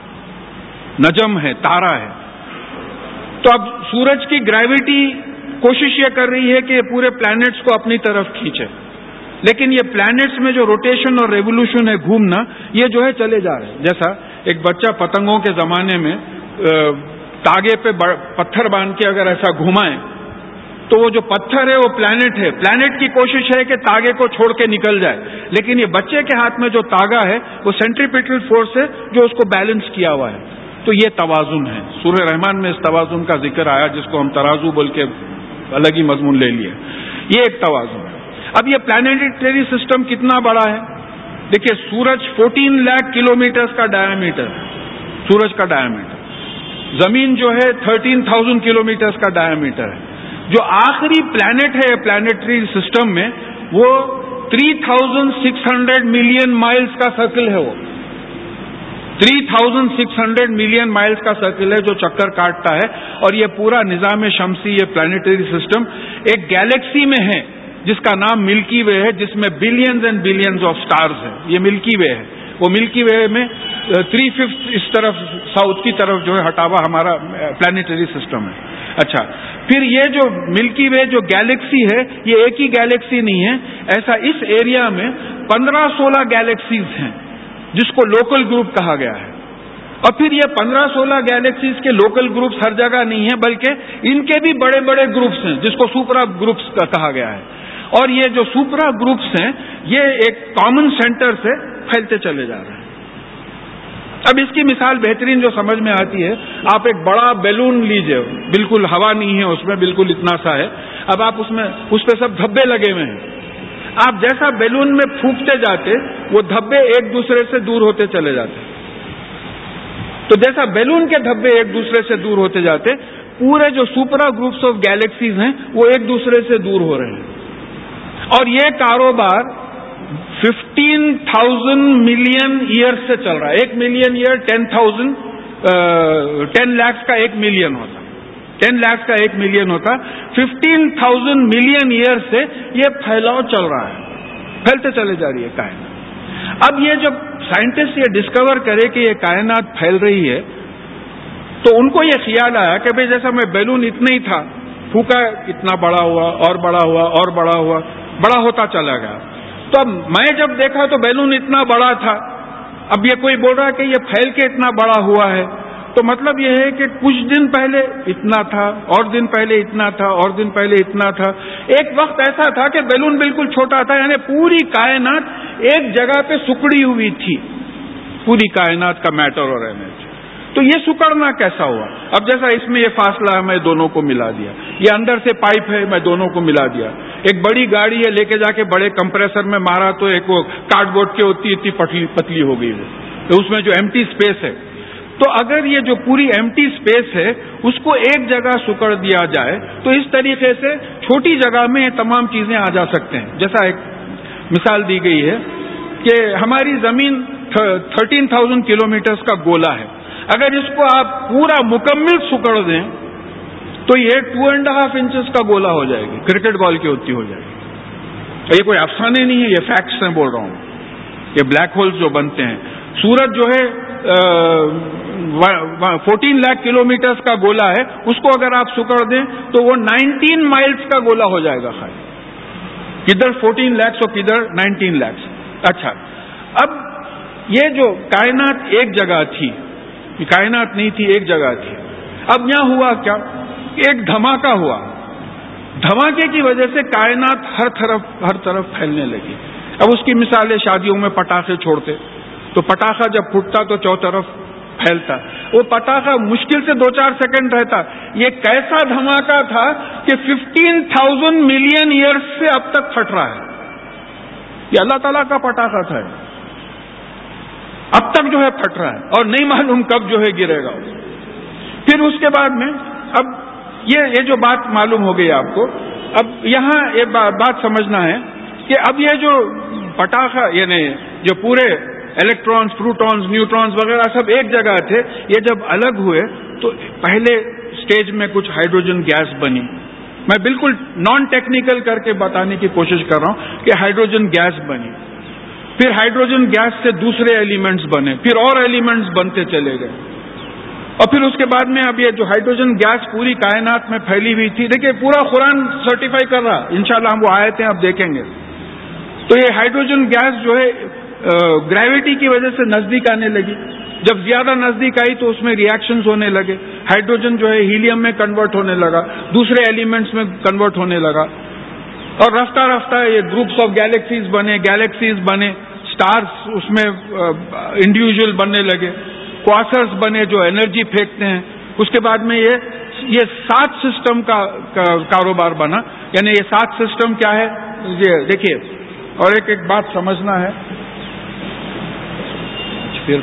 نجم ہے، تارا ہے. تو اب سورج کی گریوٹی کوشش یہ کر رہی ہے کہ پورے پلانٹس کو اپنی طرف کھینچے، لیکن یہ پلانٹس میں جو روٹیشن اور ریوولوشن ہے، گھومنا، یہ جو ہے چلے جا رہے ہیں. جیسا ایک بچہ پتنگوں کے زمانے میں تاگے پہ پتھر باندھ کے اگر ایسا گھمائے تو وہ جو پتھر ہے وہ پلانٹ ہے، پلانٹ کی کوشش ہے کہ تاگے کو چھوڑ کے نکل جائے، لیکن یہ بچے کے ہاتھ میں جو تاگا ہے وہ سینٹریپیٹل فورس ہے جو اس کو بیلنس کیا ہوا ہے. تو یہ توازن ہے. سورہ رحمان میں اس توازن کا ذکر آیا جس کو ہم ترازو بول کے الگ ہی مضمون لے لیے. یہ ایک توازن ہے. اب یہ پلانیٹری سسٹم کتنا بڑا ہے؟ دیکھیے سورج فورٹین لاکھ کلو میٹر کا ڈایامیٹر، سورج کا ڈایامیٹر. زمین جو ہے تھرٹین تھاؤزینڈ کلو میٹر کا ڈایامیٹر ہے. جو آخری پلانٹ ہے پلانیٹری سسٹم میں وہ three thousand six hundred million miles کا سرکل ہے. وہ three thousand six hundred million miles کا سرکل ہے جو چکر کاٹتا ہے. اور یہ پورا نظام شمسی، یہ پلانیٹری سسٹم ایک گیلیکسی میں ہے جس کا نام ملکی وے ہے، جس میں billions and billions of stars ہیں. یہ ملکی وے ہے. وہ ملکی وے میں تھری ففتھ اس طرف ساؤتھ کی طرف جو ہے ہٹا ہوا ہمارا پلانیٹری سسٹم ہے. اچھا، پھر یہ جو ملکی وے جو گیلیکسی ہے یہ ایک ہی گیلیکسی نہیں ہے، ایسا اس ایریا میں پندرہ سولہ گیلیکسیز ہیں جس کو لوکل گروپ کہا گیا ہے. اور پھر یہ پندرہ سولہ گیلیکسیز کے لوکل گروپس ہر جگہ نہیں ہیں، بلکہ ان کے بھی بڑے بڑے گروپس ہیں جس کو سپرا گروپس کہا گیا ہے. اور یہ جو سپرا گروپس ہیں یہ ایک کامن سینٹر سے پھیلتے چلے جا رہے ہیں. اب اس کی مثال بہترین جو سمجھ میں آتی ہے، آپ ایک بڑا بیلون لیجئے، بالکل ہوا نہیں ہے اس میں، بالکل اتنا سا ہے. اب آپ اس میں اس پہ سب دھبے لگے ہوئے ہیں. آپ جیسا بیلون میں پھونکتے جاتے وہ دھبے ایک دوسرے سے دور ہوتے چلے جاتے. تو جیسا بیلون کے دھبے ایک دوسرے سے دور ہوتے جاتے پورے جو سپرا گروپس آف گیلیکسیز ہیں وہ ایک دوسرے سے دور ہو رہے ہیں، اور یہ کاروبار ففٹین تھاؤزینڈ ملین ایئر سے چل رہا ہے. ایک million year ten thousand ten lakhs کا ایک ملین ہوتا ٹین لیکس کا ایک ملین ہوتا ففٹین تھاؤزینڈ ملین ایئر سے یہ پھیلاؤ چل رہا ہے، پھیلتے چلے جا رہی ہے کائنات. اب یہ جب سائنٹسٹ یہ ڈسکور کرے کہ یہ کائنات پھیل رہی ہے تو ان کو یہ خیال آیا کہ بھئی جیسا میں بیلون اتنا ہی تھا، پھونکا اتنا بڑا ہوا اور بڑا ہوا اور بڑا ہوا، بڑا ہوتا چلا گیا. تو اب میں جب دیکھا تو بیلون اتنا بڑا تھا، اب یہ کوئی بول رہا ہے کہ یہ پھیل کے اتنا بڑا ہوا ہے، تو مطلب یہ ہے کہ کچھ دن پہلے اتنا تھا اور دن پہلے اتنا تھا اور دن پہلے اتنا تھا. ایک وقت ایسا تھا کہ بیلون بالکل چھوٹا تھا، یعنی پوری کائنات ایک جگہ پہ سکڑی ہوئی تھی، پوری کائنات کا میٹر اور انرجی. تو یہ سکڑنا کیسا ہوا؟ اب جیسا اس میں یہ فاصلہ ہے، میں دونوں کو ملا دیا، یہ اندر سے پائپ ہے، میں دونوں کو ملا دیا. ایک بڑی گاڑی ہے، لے کے جا کے بڑے کمپریسر میں مارا تو ایک وہ کارڈ بورڈ کی ہوتی اتنی پتلی پتلی ہو گئی ہے، تو اس میں جو ایمٹی اسپیس ہے. تو اگر یہ جو پوری ایمٹی اسپیس ہے اس کو ایک جگہ سکڑ دیا جائے تو اس طریقے سے چھوٹی جگہ میں یہ تمام چیزیں آ جا سکتے ہیں. جیسا ایک مثال دی گئی ہے کہ ہماری زمین تھرٹین تھاؤزینڈ کلو میٹرز کا گولا ہے، اگر اس کو آپ پورا مکمل سکڑ دیں تو یہ ٹو اینڈ ہاف انچز کا گولا ہو جائے گی، کرکٹ بال کی ہوتی ہو جائے گی. یہ کوئی افسانے نہیں ہے، یہ فیکٹس ہیں بول رہا ہوں. یہ بلیک ہولز جو بنتے ہیں، سورج جو ہے فورٹین لاکھ کلو میٹرز کا گولا ہے، اس کو اگر آپ سکڑ دیں تو وہ نائنٹین مائلز کا گولا ہو جائے گا خالی. کدھر فورٹین لیکس اور کدھر نائنٹین لیکس. اچھا، اب یہ جو کائنات ایک جگہ تھی، یہ کائنات نہیں تھی، ایک جگہ تھی. اب یہاں ہوا کیا؟ ایک دھماکہ ہوا. دھماکے کی وجہ سے کائنات ہر طرف ہر طرف پھیلنے لگی. اب اس کی مثال ہے، شادیوں میں پٹاخے چھوڑتے تو پٹاخہ جب پھٹتا تو چو طرف پھیلتا، وہ پٹاخہ مشکل سے دو چار سیکنڈ رہتا. یہ کیسا دھماکہ تھا کہ ففٹین تھاؤزینڈ ملین ایئرس سے اب تک پھٹ رہا ہے. یہ اللہ تعالیٰ کا پٹاخہ تھا، اب تک جو ہے پھٹ رہا ہے اور نہیں معلوم کب جو ہے گرے گا. پھر اس کے بعد میں اب یہ یہ جو بات معلوم ہو گئی آپ کو، اب یہاں ایک بات سمجھنا ہے کہ اب یہ جو پٹاخہ یعنی جو پورے الیکٹرانز، پروٹونز، نیوٹرونز وغیرہ سب ایک جگہ تھے، یہ جب الگ ہوئے تو پہلے سٹیج میں کچھ ہائیڈروجن گیس بنی. میں بالکل نان ٹیکنیکل کر کے بتانے کی کوشش کر رہا ہوں کہ ہائیڈروجن گیس بنی. پھر ہائیڈروجن گیس سے دوسرے ایلیمنٹس بنے، پھر اور ایلیمنٹس بنتے چلے گئے، اور پھر اس کے بعد میں اب یہ جو ہائیڈروجن گیس پوری کائنات میں پھیلی ہوئی تھی، دیکھیے پورا قرآن سرٹیفائی کر رہا، انشاءاللہ ہم وہ آیتیں اب دیکھیں گے. تو یہ ہائیڈروجن گیس جو ہے گریوٹی کی وجہ سے نزدیک آنے لگی. جب زیادہ نزدیک آئی تو اس میں ریئیکشنز ہونے لگے، ہائیڈروجن جو ہے ہیلیم میں کنورٹ ہونے لگا، دوسرے ایلیمنٹس میں کنورٹ ہونے لگا، اور رفتہ رفتہ یہ گروپس آف گیلیکسیز بنے، گیلیکسیز بنے، سٹارز اس میں انڈیویجول بننے لگے، کواسرز بنے جو انرجی پھینکتے ہیں. اس کے بعد میں یہ یہ سات سسٹم کا کاروبار بنا. یعنی یہ سات سسٹم کیا ہے یہ دیکھیے، اور ایک ایک بات سمجھنا ہے. پھر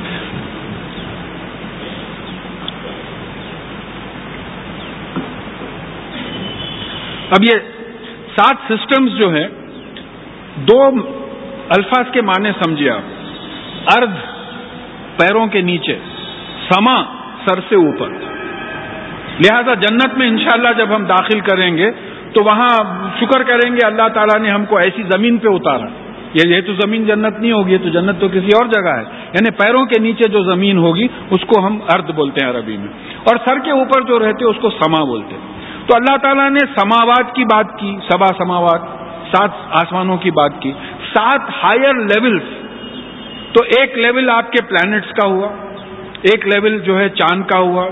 اب یہ سات سسٹمز جو ہیں، دو الفاظ کے معنی سمجھیے آپ. ارض پیروں کے نیچے، سما سر سے اوپر. لہذا جنت میں انشاءاللہ جب ہم داخل کریں گے تو وہاں شکر کریں گے اللہ تعالیٰ نے ہم کو ایسی زمین پہ اتارا. یہ تو زمین جنت نہیں ہوگی، تو جنت تو کسی اور جگہ ہے. یعنی پیروں کے نیچے جو زمین ہوگی اس کو ہم ارض بولتے ہیں عربی میں، اور سر کے اوپر جو رہتے اس کو سما بولتے ہیں. تو اللہ تعالیٰ نے سماوات کی بات کی، سبا سماوات، سات آسمانوں کی بات کی، سات ہائر لیولز. تو ایک لیول آپ کے پلانٹس کا ہوا، ایک لیول جو ہے چاند کا ہوا،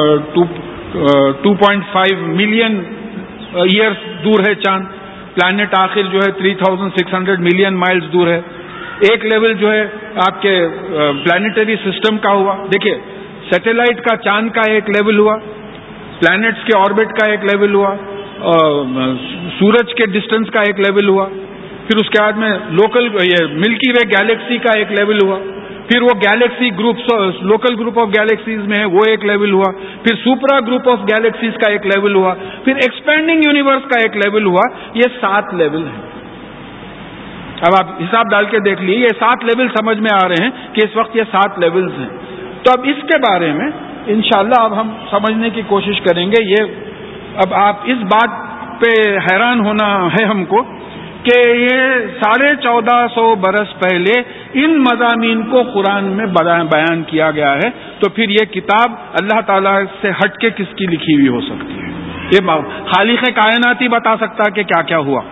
two point five million years دور ہے چاند. پلانٹ آخر جو ہے three thousand six hundred million miles دور ہے. ایک لیول جو ہے آپ کے پلانیٹری سسٹم کا ہوا. دیکھیے سیٹلائٹ کا چاند کا ایک لیول ہوا، پلانٹس کے آربٹ کا ایک لیول ہوا، سورج کے ڈسٹنس کا ایک لیول ہوا، پھر اس کے بعد میں لوکل یہ ملکی وے گیلیکسی کا ایک لیول ہوا، پھر وہ galaxy groups local group of galaxies میں ہے وہ ایک لیول ہوا, پھر سپرا گروپ آف گیلیکسیز کا ایک لیول ہوا, پھر ایکسپینڈنگ یونیورس کا ایک لیول ہوا. یہ سات لیول ہیں. اب آپ حساب ڈال کے دیکھ لیجیے, یہ سات لیول سمجھ میں آ رہے ہیں کہ اس وقت یہ سات لیولز ہیں. تو اب اس کے بارے میں انشاءاللہ اب ہم سمجھنے کی کوشش کریں گے. یہ اب آپ اس بات پہ حیران ہونا ہے ہم کو کہ یہ ساڑھے چودہ سو برس پہلے ان مضامین کو قرآن میں بیان کیا گیا ہے, تو پھر یہ کتاب اللہ تعالیٰ سے ہٹ کے کس کی لکھی ہوئی ہو سکتی ہے؟ یہ خالق کائنات ہی بتا سکتا کہ کیا کیا ہوا.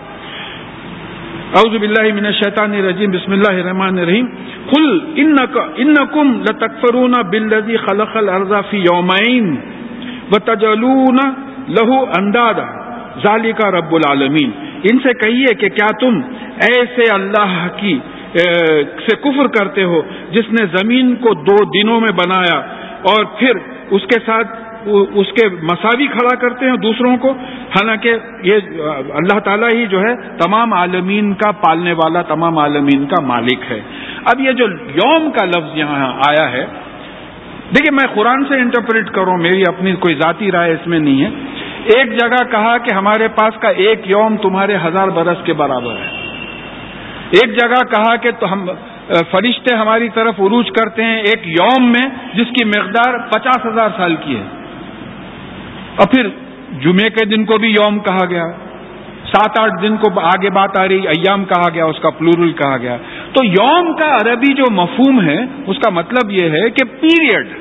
اعوذ باللہ من الشیطان الرجیم, بسم اللہ الرحمن الرحیم. قل انکم لتکفرون بالذی خلق الارض فی یومین وتجعلون لہ اندادا ذالک رب العالمین. ان سے کہیے کہ کیا تم ایسے اللہ کی سے کفر کرتے ہو جس نے زمین کو دو دنوں میں بنایا اور پھر اس کے ساتھ اس کے مساوی کھڑا کرتے ہیں دوسروں کو, حالانکہ یہ اللہ تعالیٰ ہی جو ہے تمام عالمین کا پالنے والا, تمام عالمین کا مالک ہے. اب یہ جو یوم کا لفظ یہاں آیا ہے, دیکھیے میں قرآن سے انٹرپریٹ کروں, میری اپنی کوئی ذاتی رائے اس میں نہیں ہے. ایک جگہ کہا کہ ہمارے پاس کا ایک یوم تمہارے ہزار برس کے برابر ہے. ایک جگہ کہا کہ تو ہم فرشتے ہماری طرف عروج کرتے ہیں ایک یوم میں جس کی مقدار پچاس ہزار سال کی ہے. اور پھر جمعے کے دن کو بھی یوم کہا گیا, سات آٹھ دن کو آگے بات آ رہی ایام کہا گیا, اس کا پلورل کہا گیا. تو یوم کا عربی جو مفہوم ہے اس کا مطلب یہ ہے کہ پیریڈ,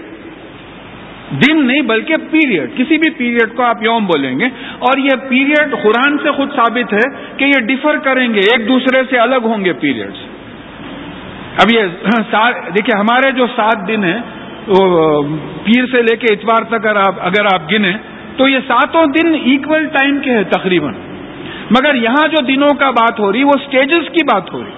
دن نہیں بلکہ پیریڈ, کسی بھی پیریڈ کو آپ یوم بولیں گے. اور یہ پیریڈ قرآن سے خود ثابت ہے کہ یہ ڈیفر کریں گے, ایک دوسرے سے الگ ہوں گے پیریڈز. اب یہ دیکھیے ہمارے جو سات دن ہیں وہ پیر سے لے کے اتوار تک اگر آپ اگر آپ گنیں تو یہ ساتوں دن ایکول ٹائم کے ہیں تقریباً, مگر یہاں جو دنوں کا بات ہو رہی وہ سٹیجز کی بات ہو رہی.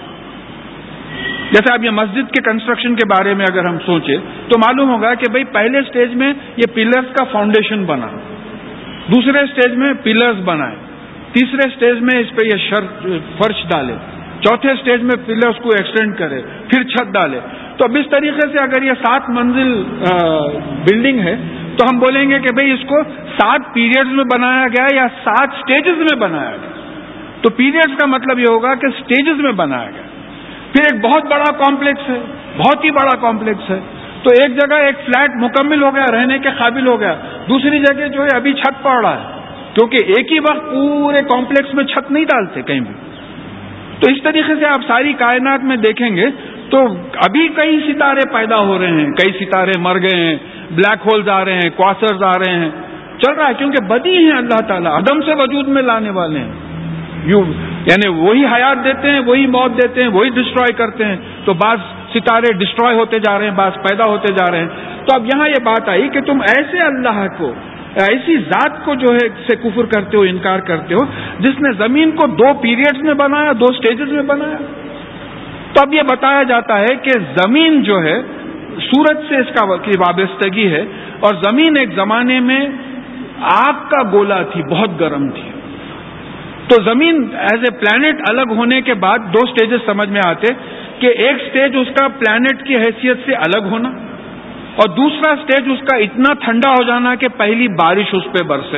جیسے اب یہ مسجد کے کنسٹرکشن کے بارے میں اگر ہم سوچیں تو معلوم ہوگا کہ بھئی پہلے سٹیج میں یہ پلرز کا فاؤنڈیشن بنا, دوسرے سٹیج میں پلرز بنائے, تیسرے سٹیج میں اس پہ یہ فرش ڈالے, چوتھے سٹیج میں پلرز کو ایکسٹینڈ کرے, پھر چھت ڈالے. تو اب اس طریقے سے اگر یہ سات منزل بلڈنگ ہے تو ہم بولیں گے کہ بھئی اس کو سات پیریڈز میں بنایا گیا یا سات سٹیجز میں بنایا گیا. تو پیریڈز کا مطلب یہ ہوگا کہ سٹیجز میں بنایا گیا. پھر ایک بہت بڑا کمپلیکس ہے, بہت ہی بڑا کمپلیکس ہے, تو ایک جگہ ایک فلیٹ مکمل ہو گیا, رہنے کے قابل ہو گیا, دوسری جگہ جو ہے ابھی چھت پڑ رہا ہے, کیونکہ ایک ہی وقت پورے کمپلیکس میں چھت نہیں ڈالتے کہیں بھی. تو اس طریقے سے آپ ساری کائنات میں دیکھیں گے تو ابھی کئی ستارے پیدا ہو رہے ہیں, کئی ستارے مر گئے ہیں, بلیک ہولز آ رہے ہیں, کواسرز آ رہے ہیں, چل رہا ہے کیونکہ بدی ہیں اللہ تعالیٰ, عدم سے وجود میں لانے والے ہیں. یوں یعنی وہی حیات دیتے ہیں, وہی موت دیتے ہیں, وہی ڈسٹروائے کرتے ہیں. تو بعض ستارے ڈسٹروائے ہوتے جا رہے ہیں, بعض پیدا ہوتے جا رہے ہیں. تو اب یہاں یہ بات آئی کہ تم ایسے اللہ کو, ایسی ذات کو جو ہے سے کفر کرتے ہو, انکار کرتے ہو جس نے زمین کو دو پیریڈز میں بنایا, دو سٹیجز میں بنایا. تو اب یہ بتایا جاتا ہے کہ زمین جو ہے سورج سے اس کا وابستگی ہے, اور زمین ایک زمانے میں آگ کا گولا تھی, بہت گرم تھی. تو زمین ایز اے پلانٹ الگ ہونے کے بعد دو سٹیجز سمجھ میں آتے کہ ایک سٹیج اس کا پلانٹ کی حیثیت سے الگ ہونا, اور دوسرا سٹیج اس کا اتنا ٹھنڈا ہو جانا کہ پہلی بارش اس پہ برسے.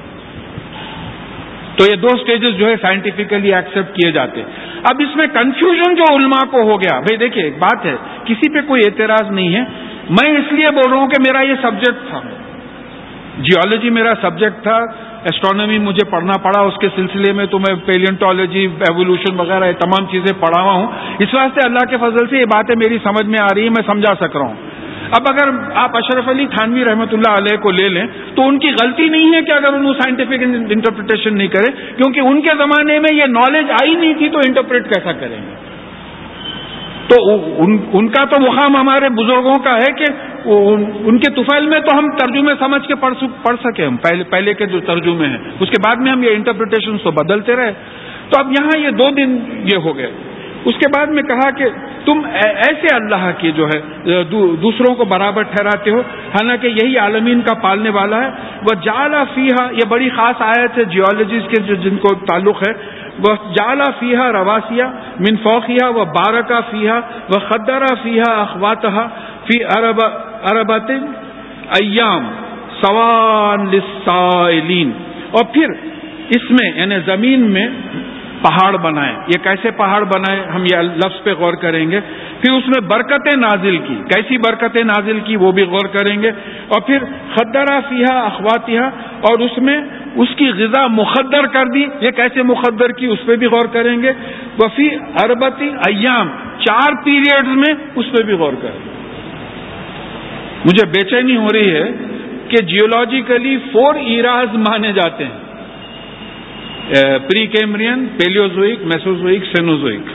تو یہ دو سٹیجز جو ہے سائنٹیفکلی ایکسپٹ کیے جاتے. اب اس میں کنفیوژن جو علماء کو ہو گیا, بھئی دیکھیے ایک بات ہے, کسی پہ کوئی اعتراض نہیں ہے, میں اس لیے بول رہا ہوں کہ میرا یہ سبجیکٹ تھا, جیولوجی میرا سبجیکٹ تھا, ایسٹرونومی مجھے پڑھنا پڑا, اس کے سلسلے میں تو میں پیلینٹولوجی, ایوولوشن وغیرہ یہ تمام چیزیں پڑھا ہوا ہوں. اس واسطے اللہ کے فضل سے یہ باتیں میری سمجھ میں آ رہی ہیں, میں سمجھا سک رہا ہوں. اب اگر آپ اشرف علی تھانوی رحمۃ اللہ علیہ کو لے لیں تو ان کی غلطی نہیں ہے کہ اگر انہوں سائنٹیفک انٹرپریٹیشن نہیں کرے, کیونکہ ان کے زمانے میں یہ نالج آئی نہیں تھی, تو انٹرپریٹ کیسا کریں گے. تو ان, ان کا تو مقام ہمارے بزرگوں کا ہے کہ ان کے طفیل میں تو ہم ترجمے سمجھ کے پڑھ پڑھ سکے, ہم پہلے پہلے کے جو ترجمے ہیں, اس کے بعد میں ہم یہ انٹرپریٹیشن تو بدلتے رہے. تو اب یہاں یہ دو دن یہ ہو گئے. اس کے بعد میں کہا کہ تم ایسے اللہ کی جو ہے دوسروں کو برابر ٹھہراتے ہو, حالانکہ یہی عالمین کا پالنے والا ہے. وہ جعل فیہا, یہ بڑی خاص آیت ہے جیولوجسٹ کے جو جن کو تعلق ہے, وَجَعَلَ فِيهَا رَوَاسِيَ مِنْ فَوْقِهَا وَبَارَكَ فِيهَا وَقَدَّرَ فِيهَا أَقْوَاتَهَا فِي أَرْبَعَةِ أَيَّامٍ سَوَاءً لِلسَّائِلِينَ. اور پھر اس میں یعنی زمین میں پہاڑ بنائے. یہ کیسے پہاڑ بنائے ہم یہ لفظ پہ غور کریں گے. پھر اس میں برکتیں نازل کی, کیسی برکتیں نازل کی وہ بھی غور کریں گے. اور پھر خدرا فیہا اخواتہا, اور اس میں اس کی غذا مخدر کر دی, یہ کیسے مخدر کی اس پہ بھی غور کریں گے. وفی اربتی ایام, چار پیریڈز میں اس پہ بھی غور کریں گے. مجھے بے چینی ہو رہی ہے کہ جیولوجیکلی فور ایراز مانے جاتے ہیں, پری کیمبرین, پیلیوزوئک, میسوزوئک, سینوزوئک,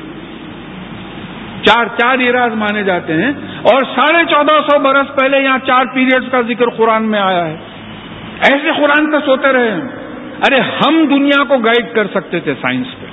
چار چار ایراز مانے جاتے ہیں. اور ساڑھے چودہ سو برس پہلے یہاں چار پیریڈز کا ذکر قرآن میں آیا ہے. ایسے قرآن پہ سوتے رہے ہیں. ارے ہم دنیا کو گائیڈ کر سکتے تھے سائنس پہ,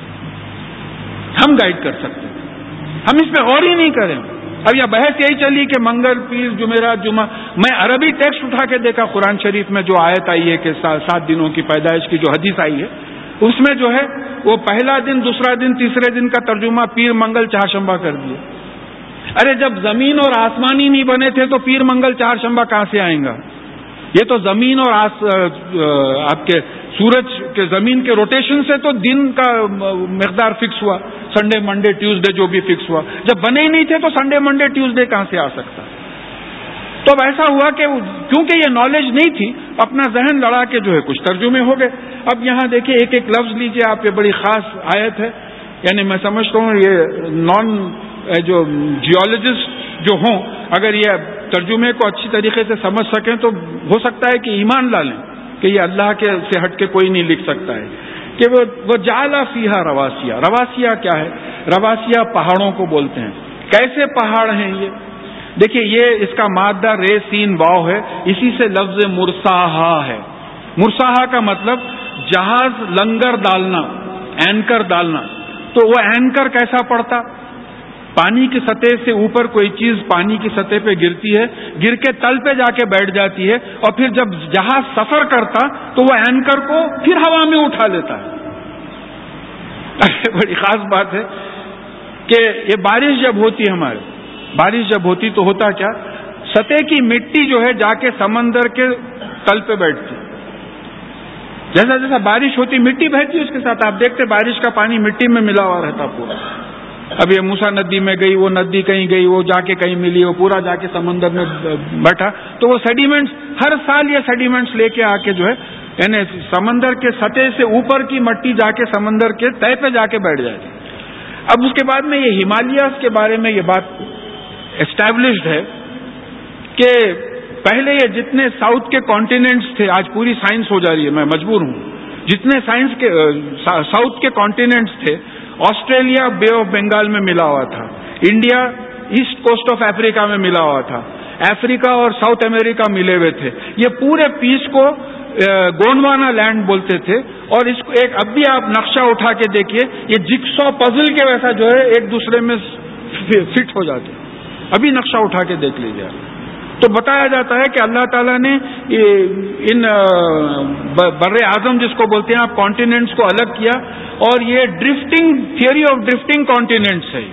ہم گائیڈ کر سکتے تھے, ہم اس پہ غور ہی نہیں کریں. اب یہ بحث یہی چلی کہ منگل, پیر, جمعرات, جمعہ. میں عربی ٹیکسٹ اٹھا کے دیکھا قرآن شریف میں جو آیت آئی ہے کہ سات دنوں کی پیدائش کی جو حدیث آئی ہے, اس میں جو ہے وہ پہلا دن, دوسرا دن, تیسرے دن کا ترجمہ پیر, منگل, چہارشنبہ کر دیے. ارے جب زمین اور آسمان ہی نہیں بنے تھے تو پیر, منگل, چہارشنبہ کہاں سے آئیں گا؟ یہ تو زمین اور آس, آپ کے سورج کے زمین کے روٹیشن سے تو دن کا مقدار فکس ہوا, سنڈے, منڈے, ٹیوزڈے جو بھی فکس ہوا. جب بنے ہی نہیں تھے تو سنڈے, منڈے, ٹیوزڈے کہاں سے آ سکتا؟ تو اب ایسا ہوا کہ کیونکہ یہ نالج نہیں تھی, اپنا ذہن لڑا کے جو ہے کچھ ترجمے ہو گئے. اب یہاں دیکھیں ایک ایک لفظ لیجیے آپ, یہ بڑی خاص آیت ہے. یعنی میں سمجھتا ہوں یہ نان جو جیولوجسٹ جو ہوں اگر یہ ترجمے کو اچھی طریقے سے سمجھ سکیں تو ہو سکتا ہے کہ ایمان لا لیں کہ یہ اللہ کے سے ہٹ کے کوئی نہیں لکھ سکتا ہے. کہ وہ جعل فیہا رواسیہ. رواسیہ کیا ہے؟ رواسیہ پہاڑوں کو بولتے ہیں. کیسے پہاڑ ہیں یہ؟ دیکھیے یہ اس کا مادہ رے سین واو ہے, اسی سے لفظ مرساہا ہے. مرساہا کا مطلب جہاز لنگر ڈالنا, اینکر ڈالنا. تو وہ اینکر کیسا پڑتا؟ پانی کی سطح سے اوپر کوئی چیز پانی کی سطح پہ گرتی ہے, گر کے تل پہ جا کے بیٹھ جاتی ہے, اور پھر جب جہاز سفر کرتا تو وہ اینکر کو پھر ہوا میں اٹھا لیتا ہے. بڑی خاص بات ہے کہ یہ بارش جب ہوتی ہمارے بارش جب ہوتی تو ہوتا کیا, سطح کی مٹی جو ہے جا کے سمندر کے تل پہ بیٹھتی. جیسا جیسا بارش ہوتی مٹی بہتی اس کے ساتھ. آپ دیکھتے بارش کا پانی مٹی میں ملا ہوا رہتا پورا. اب یہ موسیٰ ندی میں گئی, وہ ندی کہیں گئی, وہ جا کے کہیں ملی, وہ پورا جا کے سمندر میں بیٹھا. تو وہ سیڈیمنٹس ہر سال یہ سیڈیمنٹس لے کے آ کے جو ہے یعنی سمندر کے سطح سے اوپر کی مٹی جا کے سمندر کے تہ پہ جا کے بیٹھ جاتی. اب اس کے بعد میں یہ ہمالیاز کے بارے میں یہ بات اسٹیبلشڈ ہے کہ پہلے یہ جتنے ساؤتھ کے کانٹیننٹس تھے, آج پوری سائنس ہو جا رہی ہے, میں مجبور ہوں, جتنے سائنس کے ساؤتھ کے کانٹیننٹس تھے, آسٹریلیا بے آف بنگال میں ملا ہوا تھا, India east coast of Africa میں ملا ہوا تھا, افریقہ اور ساؤتھ امریکہ ملے ہوئے تھے. یہ پورے پیس کو گونڈوانا لینڈ بولتے تھے. اور اس کو ایک اب بھی آپ نقشہ اٹھا کے دیکھیے, یہ جگسو پزل کے ویسا جو ہے ایک دوسرے میں فٹ ہو جاتے. ابھی نقشہ اٹھا کے دیکھ لیجیے. تو بتایا جاتا ہے کہ اللہ تعالیٰ نے ان بر اعظم جس کو بولتے ہیں آپ کانٹیننٹس کو الگ کیا, اور یہ drifting theory of drifting continents ہے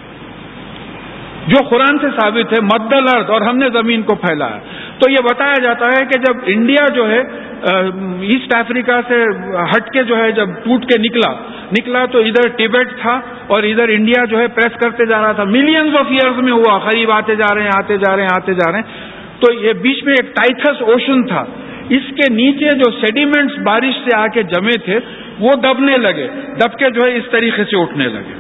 جو قرآن سے ثابت ہے, مد الارض, اور ہم نے زمین کو پھیلایا. تو یہ بتایا جاتا ہے کہ جب انڈیا جو ہے ایسٹ افریقہ سے ہٹ کے جو ہے جب ٹوٹ کے نکلا نکلا تو ادھر ٹبیٹ تھا اور ادھر انڈیا جو ہے پریس کرتے جا رہا تھا. ملینز آف ایئرز میں ہوا, قریب آتے جا رہے ہیں آتے جا رہے ہیں آتے جا رہے ہیں. تو یہ بیچ میں ایک ٹائتھس اوشن تھا, اس کے نیچے جو سیڈیمنٹس بارش سے آ کے جمے تھے وہ دبنے لگے, دب کے جو ہے اس طریقے سے اٹھنے لگے.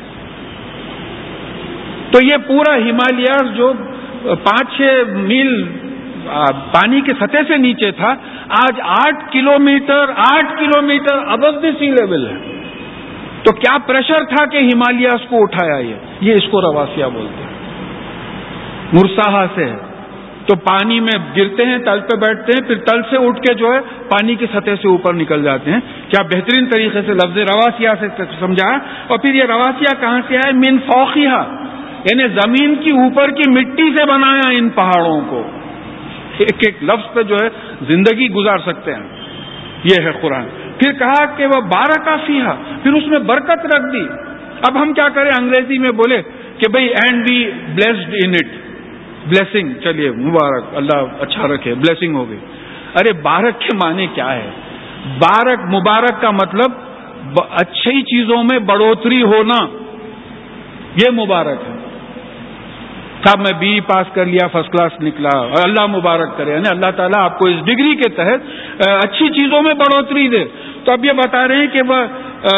تو یہ پورا ہمالیاز جو پانچ چھ میل پانی کی سطح سے نیچے تھا, آج آٹھ کلو میٹر آٹھ کلو میٹر ابو دی سی لیول ہے. تو کیا پریشر تھا کہ ہمالیاز کو اٹھایا یہ یہ اس کو رواسیہ بولتے ہیں. مرساہا سے ہے تو پانی میں گرتے ہیں, تل پہ بیٹھتے ہیں, پھر تل سے اٹھ کے جو ہے پانی کی سطح سے اوپر نکل جاتے ہیں. کیا بہترین طریقے سے لفظ رواسیہ سے سمجھایا. اور پھر یہ رواسیہ کہاں سے آئے؟ من فوقہا, یعنی زمین کی اوپر کی مٹی سے بنایا ان پہاڑوں کو. ایک ایک لفظ پہ جو ہے زندگی گزار سکتے ہیں. یہ ہے قرآن. پھر کہا کہ وہ بارکا فیہا، پھر اس میں برکت رکھ دی. اب ہم کیا کریں، انگریزی میں بولے کہ بھئی and be blessed in it, blessing, چلیے مبارک، اللہ اچھا رکھے، بلیسنگ ہو گئی. ارے بارک کے معنی کیا ہے؟ بارک، مبارک کا مطلب اچھی چیزوں میں بڑھوتری ہونا، یہ مبارک ہے. صاحب میں بی پاس کر لیا، فرسٹ کلاس نکلا، اور اللہ مبارک کرے، یعنی اللہ تعالیٰ آپ کو اس ڈگری کے تحت اچھی چیزوں میں بڑھوتری دے. تو اب یہ بتا رہے ہیں کہ وہ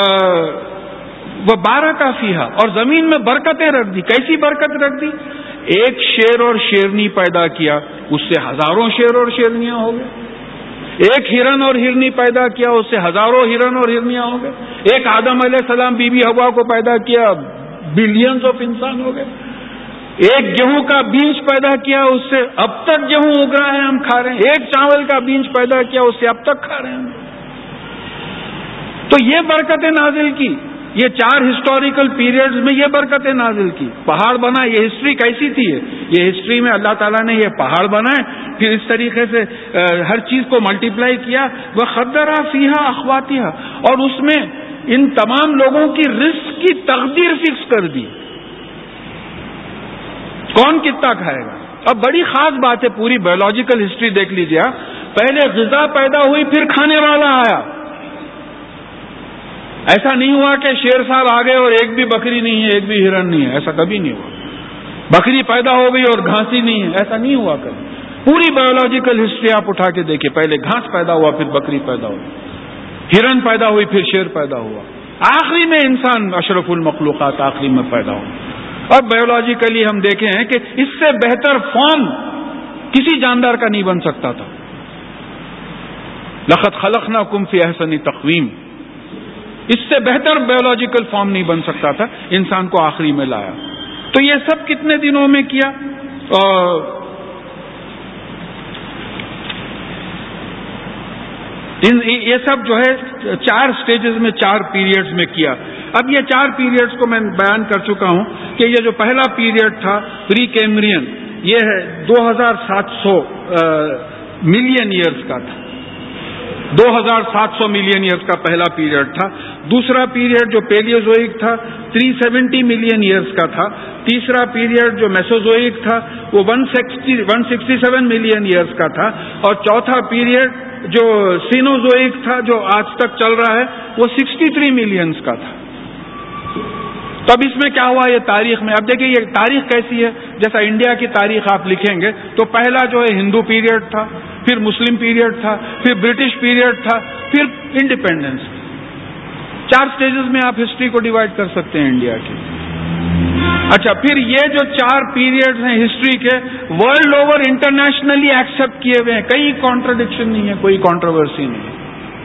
وہ بارکا فیہا، اور زمین میں برکتیں رکھ دی. کیسی برکت رکھ دی؟ ایک شیر اور شیرنی پیدا کیا، اس سے ہزاروں شیر اور شیرنیاں ہو گئے. ایک ہرن اور ہرنی پیدا کیا، اس سے ہزاروں ہرن اور ہرنیاں ہو گئے. ایک آدم علیہ السلام بی بی حوا کو پیدا کیا، بلینز آف انسان ہو گئے. ایک گیہوں کا بیج پیدا کیا، اس سے اب تک گیہوں اگ رہا ہے، ہم کھا رہے ہیں. ایک چاول کا بیج پیدا کیا، اس سے اب تک کھا رہے ہیں. تو یہ برکتیں نازل کی، یہ چار ہسٹوریکل پیریڈز میں یہ برکتیں نازل کی. پہاڑ بنا، یہ ہسٹری کیسی تھی؟ یہ ہسٹری میں اللہ تعالیٰ نے یہ پہاڑ بنائے، پھر اس طریقے سے ہر چیز کو ملٹیپلائی کیا. وہ خدرا فیہا اخواتہا، اور اس میں ان تمام لوگوں کی رزق کی تقدیر فکس کر دی. کون کتنا کھائے گا؟ اب بڑی خاص بات ہے، پوری بایولوجیکل ہسٹری دیکھ لیجیے. پہلے غذا پیدا ہوئی، پھر کھانے والا آیا. ایسا نہیں ہوا کہ شیر صاحب آ گئے اور ایک بھی بکری نہیں ہے، ایک بھی ہرن نہیں ہے، ایسا کبھی نہیں ہوا. بکری پیدا ہو گئی اور گھاس ہی نہیں ہے، ایسا نہیں ہوا کبھی. پوری بایولوجیکل ہسٹری آپ اٹھا کے دیکھیں، پہلے گھاس پیدا ہوا، پھر بکری پیدا ہوئی، ہرن پیدا ہوئی، پھر شیر پیدا ہوا، آخری میں انسان اشرف المخلوقات آخری میں پیدا ہوا. اور بایولوجیکلی ہم دیکھیں ہیں کہ اس سے بہتر فارم کسی جاندار کا نہیں بن سکتا تھا. لقد خلقناکم فی احسن تقویم، اس سے بہتر بایولوجیکل فارم نہیں بن سکتا تھا، انسان کو آخری میں لایا. تو یہ سب کتنے دنوں میں کیا؟ یہ سب جو ہے چار سٹیجز میں، چار پیریڈز میں کیا. اب یہ چار پیریڈز کو میں بیان کر چکا ہوں کہ یہ جو پہلا پیریڈ تھا پری کیمبرین، یہ ہے دو ہزار سات سو ملین ایئرز کا تھا. دو ہزار سات سو ملین ایئرز کا پہلا پیریڈ تھا. دوسرا پیریڈ جو پیلیوزوئک تھا تین سو ستر ملین ایئرز کا تھا. تیسرا پیریڈ جو میسوزوئک تھا وہ ایک سو سڑسٹھ ملین ایئرز کا تھا. اور چوتھا پیریڈ جو سینوزوئک تھا جو آج تک چل رہا ہے وہ تریسٹھ ملینز کا تھا. تو اب اس میں کیا ہوا یہ تاریخ میں؟ اب دیکھیں یہ تاریخ کیسی ہے. جیسا انڈیا کی تاریخ آپ لکھیں گے تو پہلا جو ہے ہندو پیریڈ تھا، پھر مسلم پیریڈ تھا، پھر برٹش پیریڈ تھا، پھر انڈیپینڈنس. چار سٹیجز میں آپ ہسٹری کو ڈیوائڈ کر سکتے ہیں انڈیا کی. اچھا، پھر یہ جو چار پیریڈز ہیں ہسٹری کے ورلڈ اوور انٹرنیشنلی ایکسپٹ کیے ہوئے ہیں، کئی کانٹرڈکشن نہیں ہے، کوئی کنٹروورسی نہیں ہے.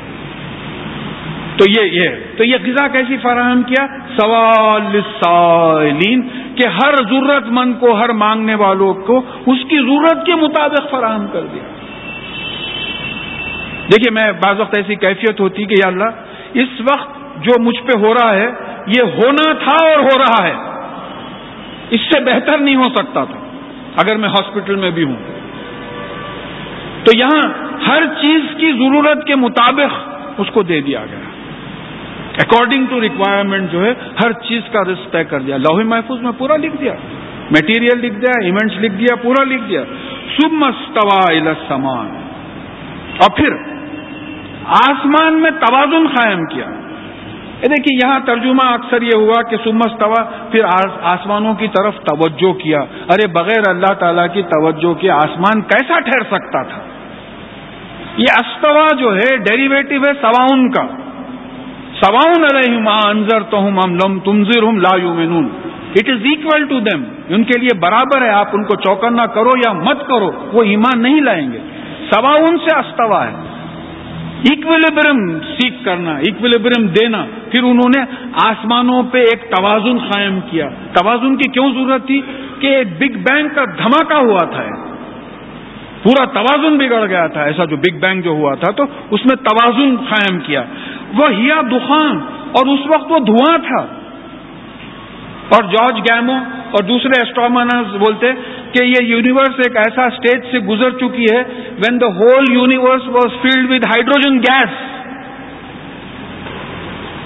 تو یہ یہ تو یہ غذا کیسی فراہم کیا؟ سوال للسائلین، کہ ہر ضرورت مند کو، ہر مانگنے والوں کو اس کی ضرورت کے مطابق فراہم کر دیا. دیکھیے میں بعض وقت ایسی کیفیت ہوتی کہ یا اللہ اس وقت جو مجھ پہ ہو رہا ہے یہ ہونا تھا اور ہو رہا ہے، اس سے بہتر نہیں ہو سکتا تھا اگر میں ہاسپٹل میں بھی ہوں. تو یہاں ہر چیز کی ضرورت کے مطابق اس کو دے دیا گیا، اکارڈنگ ٹو ریکوائرمنٹ جو ہے ہر چیز کا رزق طے کر دیا. لوح محفوظ میں پورا لکھ دیا، میٹیریل لکھ دیا، ایونٹس لکھ دیا، پورا لکھ دیا. ثم استوى الى السماء، اور پھر آسمان میں توازن قائم کیا. دیکھیے یہاں ترجمہ اکثر یہ ہوا کہ ثم استوى، پھر آسمانوں کی طرف توجہ کیا. ارے بغیر اللہ تعالیٰ کی توجہ کے آسمان کیسا ٹھہر سکتا تھا؟ یہ استوا جو ہے ڈیریویٹو ہے سواؤن کا. سواؤن علیہم انذرتہم ام لم تنذرہم لا یؤمنون. It is equal to them, ان کے لیے برابر ہے، آپ ان کو چوکنا کرو یا مت کرو وہ ایمان نہیں لائیں گے. سواؤن سے استوا ہے، ایکویلیبرم سیکھ کرنا، ایکویلیبرم دینا. پھر انہوں نے آسمانوں پہ ایک توازن قائم کیا. توازن کی کیوں ضرورت تھی؟ کہ ایک بگ بینگ کا دھماکہ ہوا تھا، پورا توازن بگڑ گیا تھا. ایسا جو بگ بینگ جو ہوا تھا تو اس میں توازن قائم کیا. وہ ہیا دخان، اور اس وقت وہ دھواں تھا. اور جارج گیمو اور دوسرے ایسٹرونامرز بولتے کہ یہ یونیورس ایک ایسا سٹیج سے گزر چکی ہے when the whole universe was filled with hydrogen gas.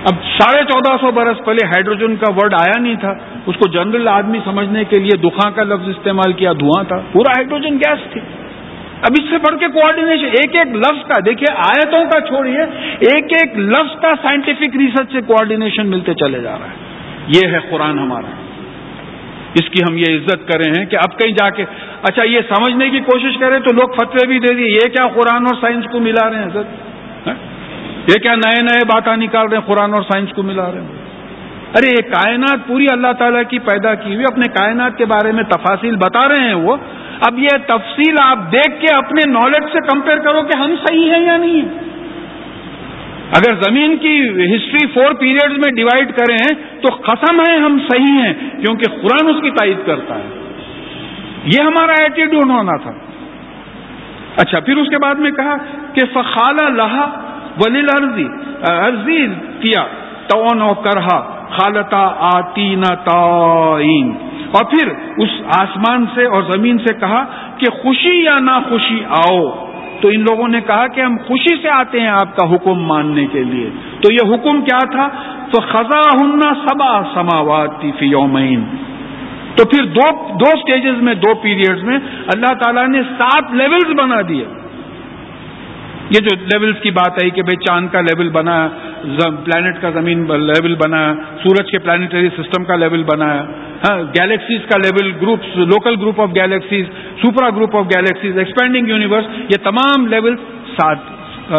اب ساڑھے چودہ سو برس پہلے ہائیڈروجن کا ورڈ آیا نہیں تھا، اس کو جنرل آدمی سمجھنے کے لیے دخان کا لفظ استعمال کیا، دھواں تھا، پورا ہائیڈروجن گیس تھی۔ اب اس سے بڑھ کے کوآرڈینیشن ایک ایک لفظ کا، دیکھیے آیتوں کا چھوڑیے، ایک ایک لفظ کا سائنٹیفک ریسرچ سے کوآرڈینیشن ملتے چلے جا رہا ہے۔ یہ ہے قرآن ہمارا، اس کی ہم یہ عزت کریں ہیں کہ اب کہیں جا کے اچھا یہ سمجھنے کی کوشش کریں تو لوگ فتوے بھی دے دیے، یہ کیا قرآن اور سائنس کو ملا رہے ہیں حضرت، یہ کیا نئے نئے باتیں نکال رہے ہیں، قرآن اور سائنس کو ملا رہے ہیں۔ ارے یہ کائنات پوری اللہ تعالیٰ کی پیدا کی ہوئی، اپنے کائنات کے بارے میں تفاصیل بتا رہے ہیں وہ، اب یہ تفصیل آپ دیکھ کے اپنے نالج سے کمپیئر کرو کہ ہم صحیح ہیں یا نہیں ہیں۔ اگر زمین کی ہسٹری فور پیریڈز میں ڈیوائڈ کریں تو قسم ہے ہم صحیح ہیں، کیونکہ قرآن اس کی تائید کرتا ہے۔ یہ ہمارا ایٹیٹیوڈ ہونا تھا۔ اچھا پھر اس کے بعد میں کہا کہ فخال لہا ولیل ارضی ارضی کیا تون و کرہا خالتا آتینا تائین، اور پھر اس آسمان سے اور زمین سے کہا کہ خوشی یا نہ خوشی آؤ، تو ان لوگوں نے کہا کہ ہم خوشی سے آتے ہیں آپ کا حکم ماننے کے لیے۔ تو یہ حکم کیا تھا؟ تو خزاہن سبع سماوات فی یومین، تو پھر دو دو سٹیجز میں، دو پیریڈز میں اللہ تعالیٰ نے سات لیولز بنا دیے۔ یہ جو لیولز کی بات ہے کہ بھئی چاند کا لیول بنایا، پلانٹ کا زمین لیول بنایا، سورج کے پلانیٹری سسٹم کا لیول بنایا، ہاں گیلیکسیز کا level, groups, local group of galaxies, supra group of galaxies, expanding universe, یہ تمام لیول سات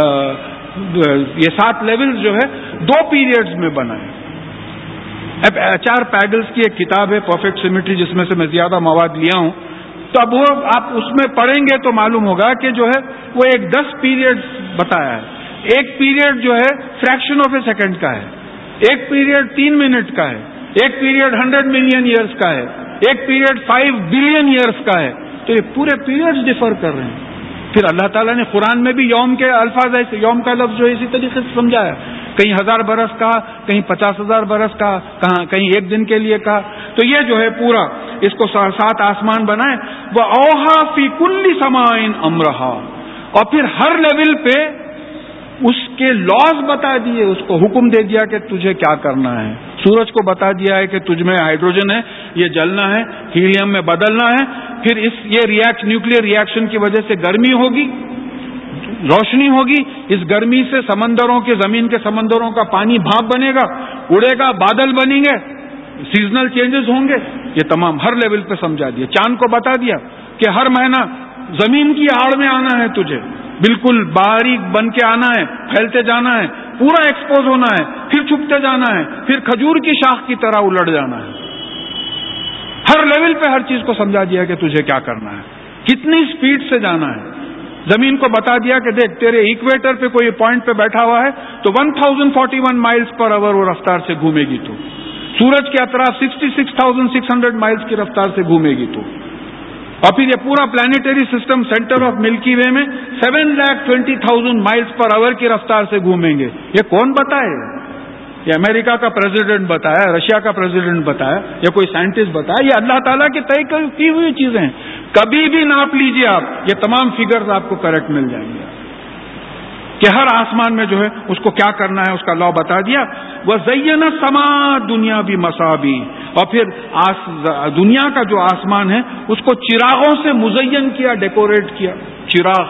یہ سات لیول جو ہے دو پیریڈز میں بنائے۔ ایچ آر پیگلز کی ایک کتاب ہے پرفیکٹ سیمیٹری، جس میں سے میں زیادہ مواد لیا ہوں، تو اب وہ آپ اس میں پڑھیں گے تو معلوم ہوگا کہ جو ہے وہ ایک دس پیریڈ بتایا ہے، ایک پیریڈ جو ہے فریکشن آف اے سیکنڈ کا ہے، ایک پیریڈ تین منٹ کا ہے، ایک پیریڈ ہنڈریڈ ملین ایئرس کا ہے، ایک پیریڈ فائیو بلین ایئرس کا ہے، تو یہ پورے پیریڈز ڈفر کر رہے ہیں۔ پھر اللہ تعالیٰ نے قرآن میں بھی یوم کے الفاظ ایسے، یوم کا لفظ جو ہے اسی طریقے سے سمجھایا، کہیں ہزار برس کا، کہیں پچاس ہزار برس کا، کہاں کہیں ایک دن کے لیے کہا۔ تو یہ جو ہے پورا اس کو سات آسمان بنائے، وہ اوہا فی کل سماء امرہا، اور پھر ہر لیول پہ اس کے لاز بتا دیے، اس کو حکم دے دیا کہ تجھے کیا کرنا ہے۔ سورج کو بتا دیا ہے کہ تجھ میں ہائیڈروجن ہے، یہ جلنا ہے، ہیلیم میں بدلنا ہے، پھر اس یہ ریاکٹ نیوکلیئر ریاکشن کی وجہ سے گرمی ہوگی، روشنی ہوگی، اس گرمی سے سمندروں کے، زمین کے سمندروں کا پانی بھاپ بنے گا، اڑے گا، بادل بنیں گے، سیزنل چینجز ہوں گے، یہ تمام ہر لیول پہ سمجھا دیا۔ چاند کو بتا دیا کہ ہر مہینہ زمین کی آڑ میں آنا ہے، تجھے بالکل باریک بن کے آنا ہے، پھیلتے جانا ہے، پورا ایکسپوز ہونا ہے، پھر چھپتے جانا ہے، پھر کھجور کی شاخ کی طرح الٹ جانا ہے۔ ہر لیول پہ ہر چیز کو سمجھا دیا کہ تجھے کیا کرنا ہے، کتنی سپیڈ سے جانا ہے۔ زمین کو بتا دیا کہ دیکھ تیرے ایکویٹر پہ کوئی پوائنٹ پہ بیٹھا ہوا ہے تو one thousand forty one miles per hour وہ رفتار سے گھومے گی، تو سورج کے اطراف sixty six thousand six hundred miles کی رفتار سے گھومے گی تو، اور پھر یہ پورا planetary system centre of milky way میں seven lakh twenty thousand miles per hour کی رفتار سے گھومیں گے۔ یہ کون بتائے؟ یہ امریکہ کا پریزیڈنٹ بتایا، رشیا کا پریزیڈنٹ بتایا، یا کوئی سائنٹسٹ بتایا؟ یہ اللہ تعالیٰ کی طے کی ہوئی چیزیں ہیں، کبھی بھی ناپ لیجیے آپ، یہ تمام فگرز آپ کو کریکٹ مل جائیں گے کہ ہر آسمان میں جو ہے اس کو کیا کرنا ہے، اس کا لا بتا دیا۔ وَزَيَّنَ السَّمَاءَ دنیا بھی مصابی، اور پھر آس دنیا کا جو آسمان ہے اس کو چراغوں سے مزین کیا، ڈیکوریٹ کیا۔ چراغ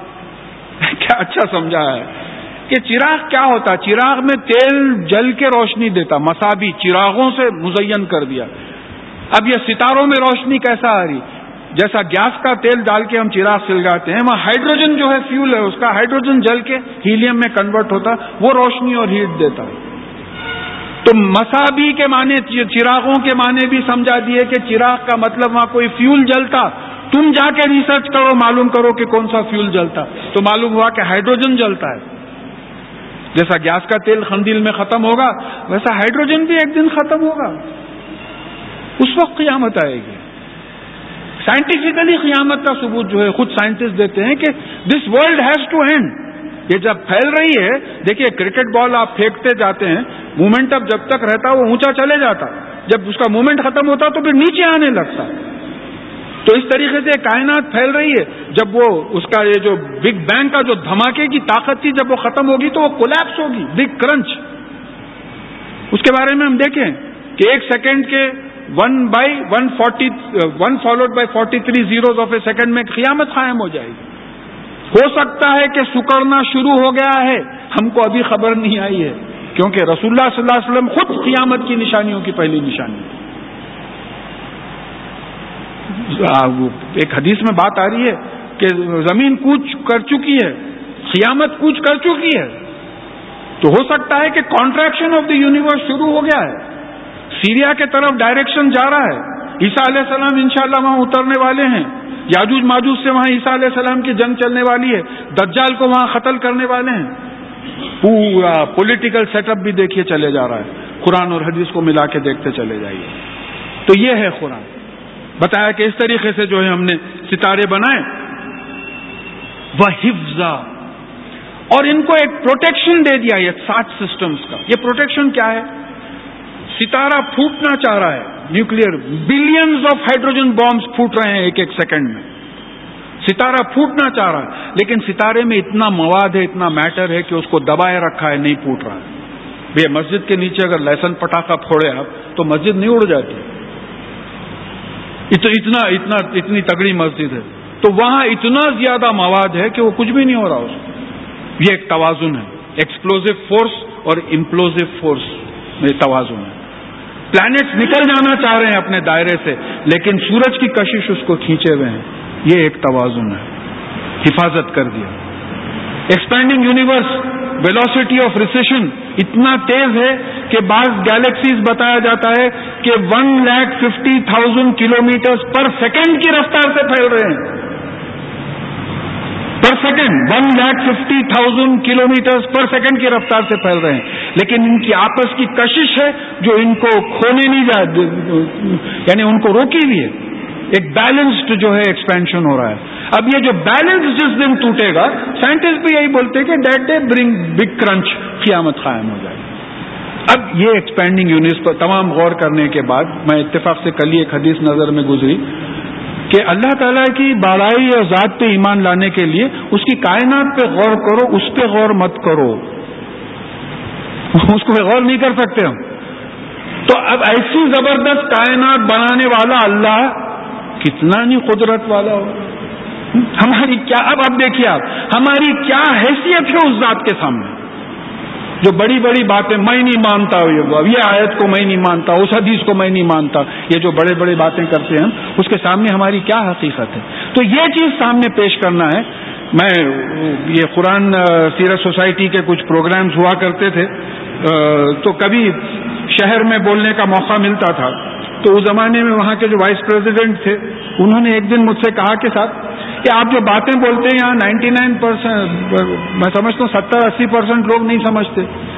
کیا اچھا سمجھا ہے کہ چراغ کیا ہوتا، چراغ میں تیل جل کے روشنی دیتا، مصابی چراغوں سے مزین کر دیا۔ اب یہ ستاروں میں روشنی کیسا آ رہی؟ جیسا گیس کا تیل ڈال کے ہم چراغ سلگاتے ہیں، وہاں ہائیڈروجن جو ہے فیول ہے، اس کا ہائیڈروجن جل کے ہیلیم میں کنورٹ ہوتا، وہ روشنی اور ہیٹ دیتا۔ تو مصابی کے معنی چراغوں کے معنی بھی سمجھا دیے کہ چراغ کا مطلب وہاں کوئی فیول جلتا، تم جا کے ریسرچ کرو، معلوم کرو کہ کون سا فیول جلتا، تو معلوم ہوا کہ ہائیڈروجن جلتا ہے۔ جیسا گیس کا تیل خندیل میں ختم ہوگا، ویسا ہائیڈروجن بھی ایک دن ختم ہوگا، اس وقت قیامت آئے گی۔ سائنٹیفکلی قیامت کا ثبوت جو ہے خود سائنٹسٹ دیتے ہیں کہ this world has to end. یہ جب پھیل رہی ہے، دیکھیے کرکٹ بال آپ پھینکتے جاتے ہیں، مومنٹ اب جب تک رہتا وہ اونچا چلے جاتا، جب اس کا مومنٹ ختم ہوتا تو پھر نیچے آنے لگتا۔ تو اس طریقے سے کائنات پھیل رہی ہے، جب وہ اس کا یہ جو بگ بینگ کا جو دھماکے کی طاقت تھی جب وہ ختم ہوگی تو وہ کولیپس ہوگی، بگ کرنچ۔ اس کے بارے میں ہم دیکھیں کہ ایک سیکنڈ کے one by one forty one followed by forty three zeros of a second میں قیامت قائم ہو جائے گی. ہو سکتا ہے کہ سکڑنا شروع ہو گیا ہے, ہم کو ابھی خبر نہیں آئی ہے, کیونکہ رسول اللہ صلی اللہ علیہ وسلم خود قیامت کی نشانیوں کی پہلی نشانی. ایک حدیث میں بات آ رہی ہے کہ زمین کوچ کر چکی ہے, قیامت کوچ کر چکی ہے, تو ہو سکتا ہے کہ کانٹریکشن آف دی یونیورس شروع ہو گیا ہے, سیریا کے طرف ڈائریکشن جا رہا ہے, عیسیٰ علیہ السلام انشاءاللہ وہاں اترنے والے ہیں, یاجوج ماجوج سے وہاں عیسیٰ علیہ السلام کی جنگ چلنے والی ہے, دجال کو وہاں قتل کرنے والے ہیں. پورا پولیٹیکل سیٹ اپ بھی دیکھیے چلے جا رہا ہے, قرآن اور حدیث کو ملا کے دیکھتے چلے جائیے. تو یہ ہے قرآن. بتایا کہ اس طریقے سے جو ہے ہم نے ستارے بنائے وہ حفظا, اور ان کو ایک پروٹیکشن دے دیا یہ سات سسٹمز کا. یہ پروٹیکشن کیا ہے؟ ستارہ پھوٹنا چاہ رہا ہے, nuclear billions of hydrogen bombs پھوٹ رہے ہیں ایک ایک سیکنڈ میں. ستارہ پھوٹنا چاہ رہا ہے, لیکن ستارے میں اتنا مواد ہے, اتنا میٹر ہے کہ اس کو دبائے رکھا ہے, نہیں پھوٹ رہا ہے. یہ مسجد کے نیچے اگر لہسن پٹاخہ پھوڑے آپ تو مسجد نہیں اڑ جاتی, اتنا اتنا اتنی تگڑی مسجد ہے, تو وہاں اتنا زیادہ مواد ہے کہ وہ کچھ بھی نہیں ہو رہا اس کو. یہ ایک توازن ہے, ایکسپلوزو فورس اور امپلوزو فورس میں توازن ہے. پلانٹس نکل جانا چاہ رہے ہیں اپنے دائرے سے, لیکن سورج کی کشش اس کو کھینچے ہوئے ہیں. یہ ایک توازن ہے, حفاظت کر دیا. Expanding universe, velocity of recession اتنا تیز ہے کہ بعض گیلیکسیز بتایا جاتا ہے کہ one lakh fifty thousand kilometre per second کی رفتار سے پھیل رہے ہیں. Per second one lakh fifty thousand kilometre per second کی رفتار سے پھیل رہے ہیں, لیکن ان کی آپس کی کشش ہے جو ان کو کھونے نہیں جا, یعنی ان کو روکی ہوئی ہے. ایک بیلنسڈ جو ہے ایکسپینشن ہو رہا ہے. اب یہ جو بیلنس جس دن ٹوٹے گا, سائنٹسٹ بھی یہی بولتے ہیں کہ that day bring big crunch, قیامت قائم ہو جائے گی. اب یہ ایکسپینڈنگ یونیورس پر تمام غور کرنے کے بعد میں اتفاق سے کل ہی ایک حدیث نظر میں گزری کہ اللہ تعالیٰ کی بالائی اور ذات پہ ایمان لانے کے لیے اس کی کائنات پہ غور کرو, اس پہ غور مت کرو. اس کو غور نہیں کر سکتے ہم. تو اب ایسی زبردست کائنات بنانے والا اللہ کتنا نہیں قدرت والا ہو. ہماری کیا, اب اب دیکھیے آپ ہماری کیا حیثیت ہے اس ذات کے سامنے, جو بڑی بڑی باتیں میں نہیں مانتا, یہ آیت کو میں نہیں مانتا, اس حدیث کو میں نہیں مانتا, یہ جو بڑے بڑے باتیں کرتے ہیں اس کے سامنے ہماری کیا حقیقت ہے. تو یہ چیز سامنے پیش کرنا ہے. میں یہ قرآن سیرت سوسائٹی کے کچھ پروگرامز ہوا کرتے تھے, تو کبھی شہر میں بولنے کا موقع ملتا تھا. تو اس زمانے میں وہاں کے جو وائس پریزیڈنٹ تھے انہوں نے ایک دن مجھ سے کہا کہ صاحب کہ آپ جو باتیں بولتے ہیں یہاں نائنٹی نائن پرسینٹ میں سمجھتا ہوں ستر اسی پرسینٹ لوگ نہیں سمجھتے.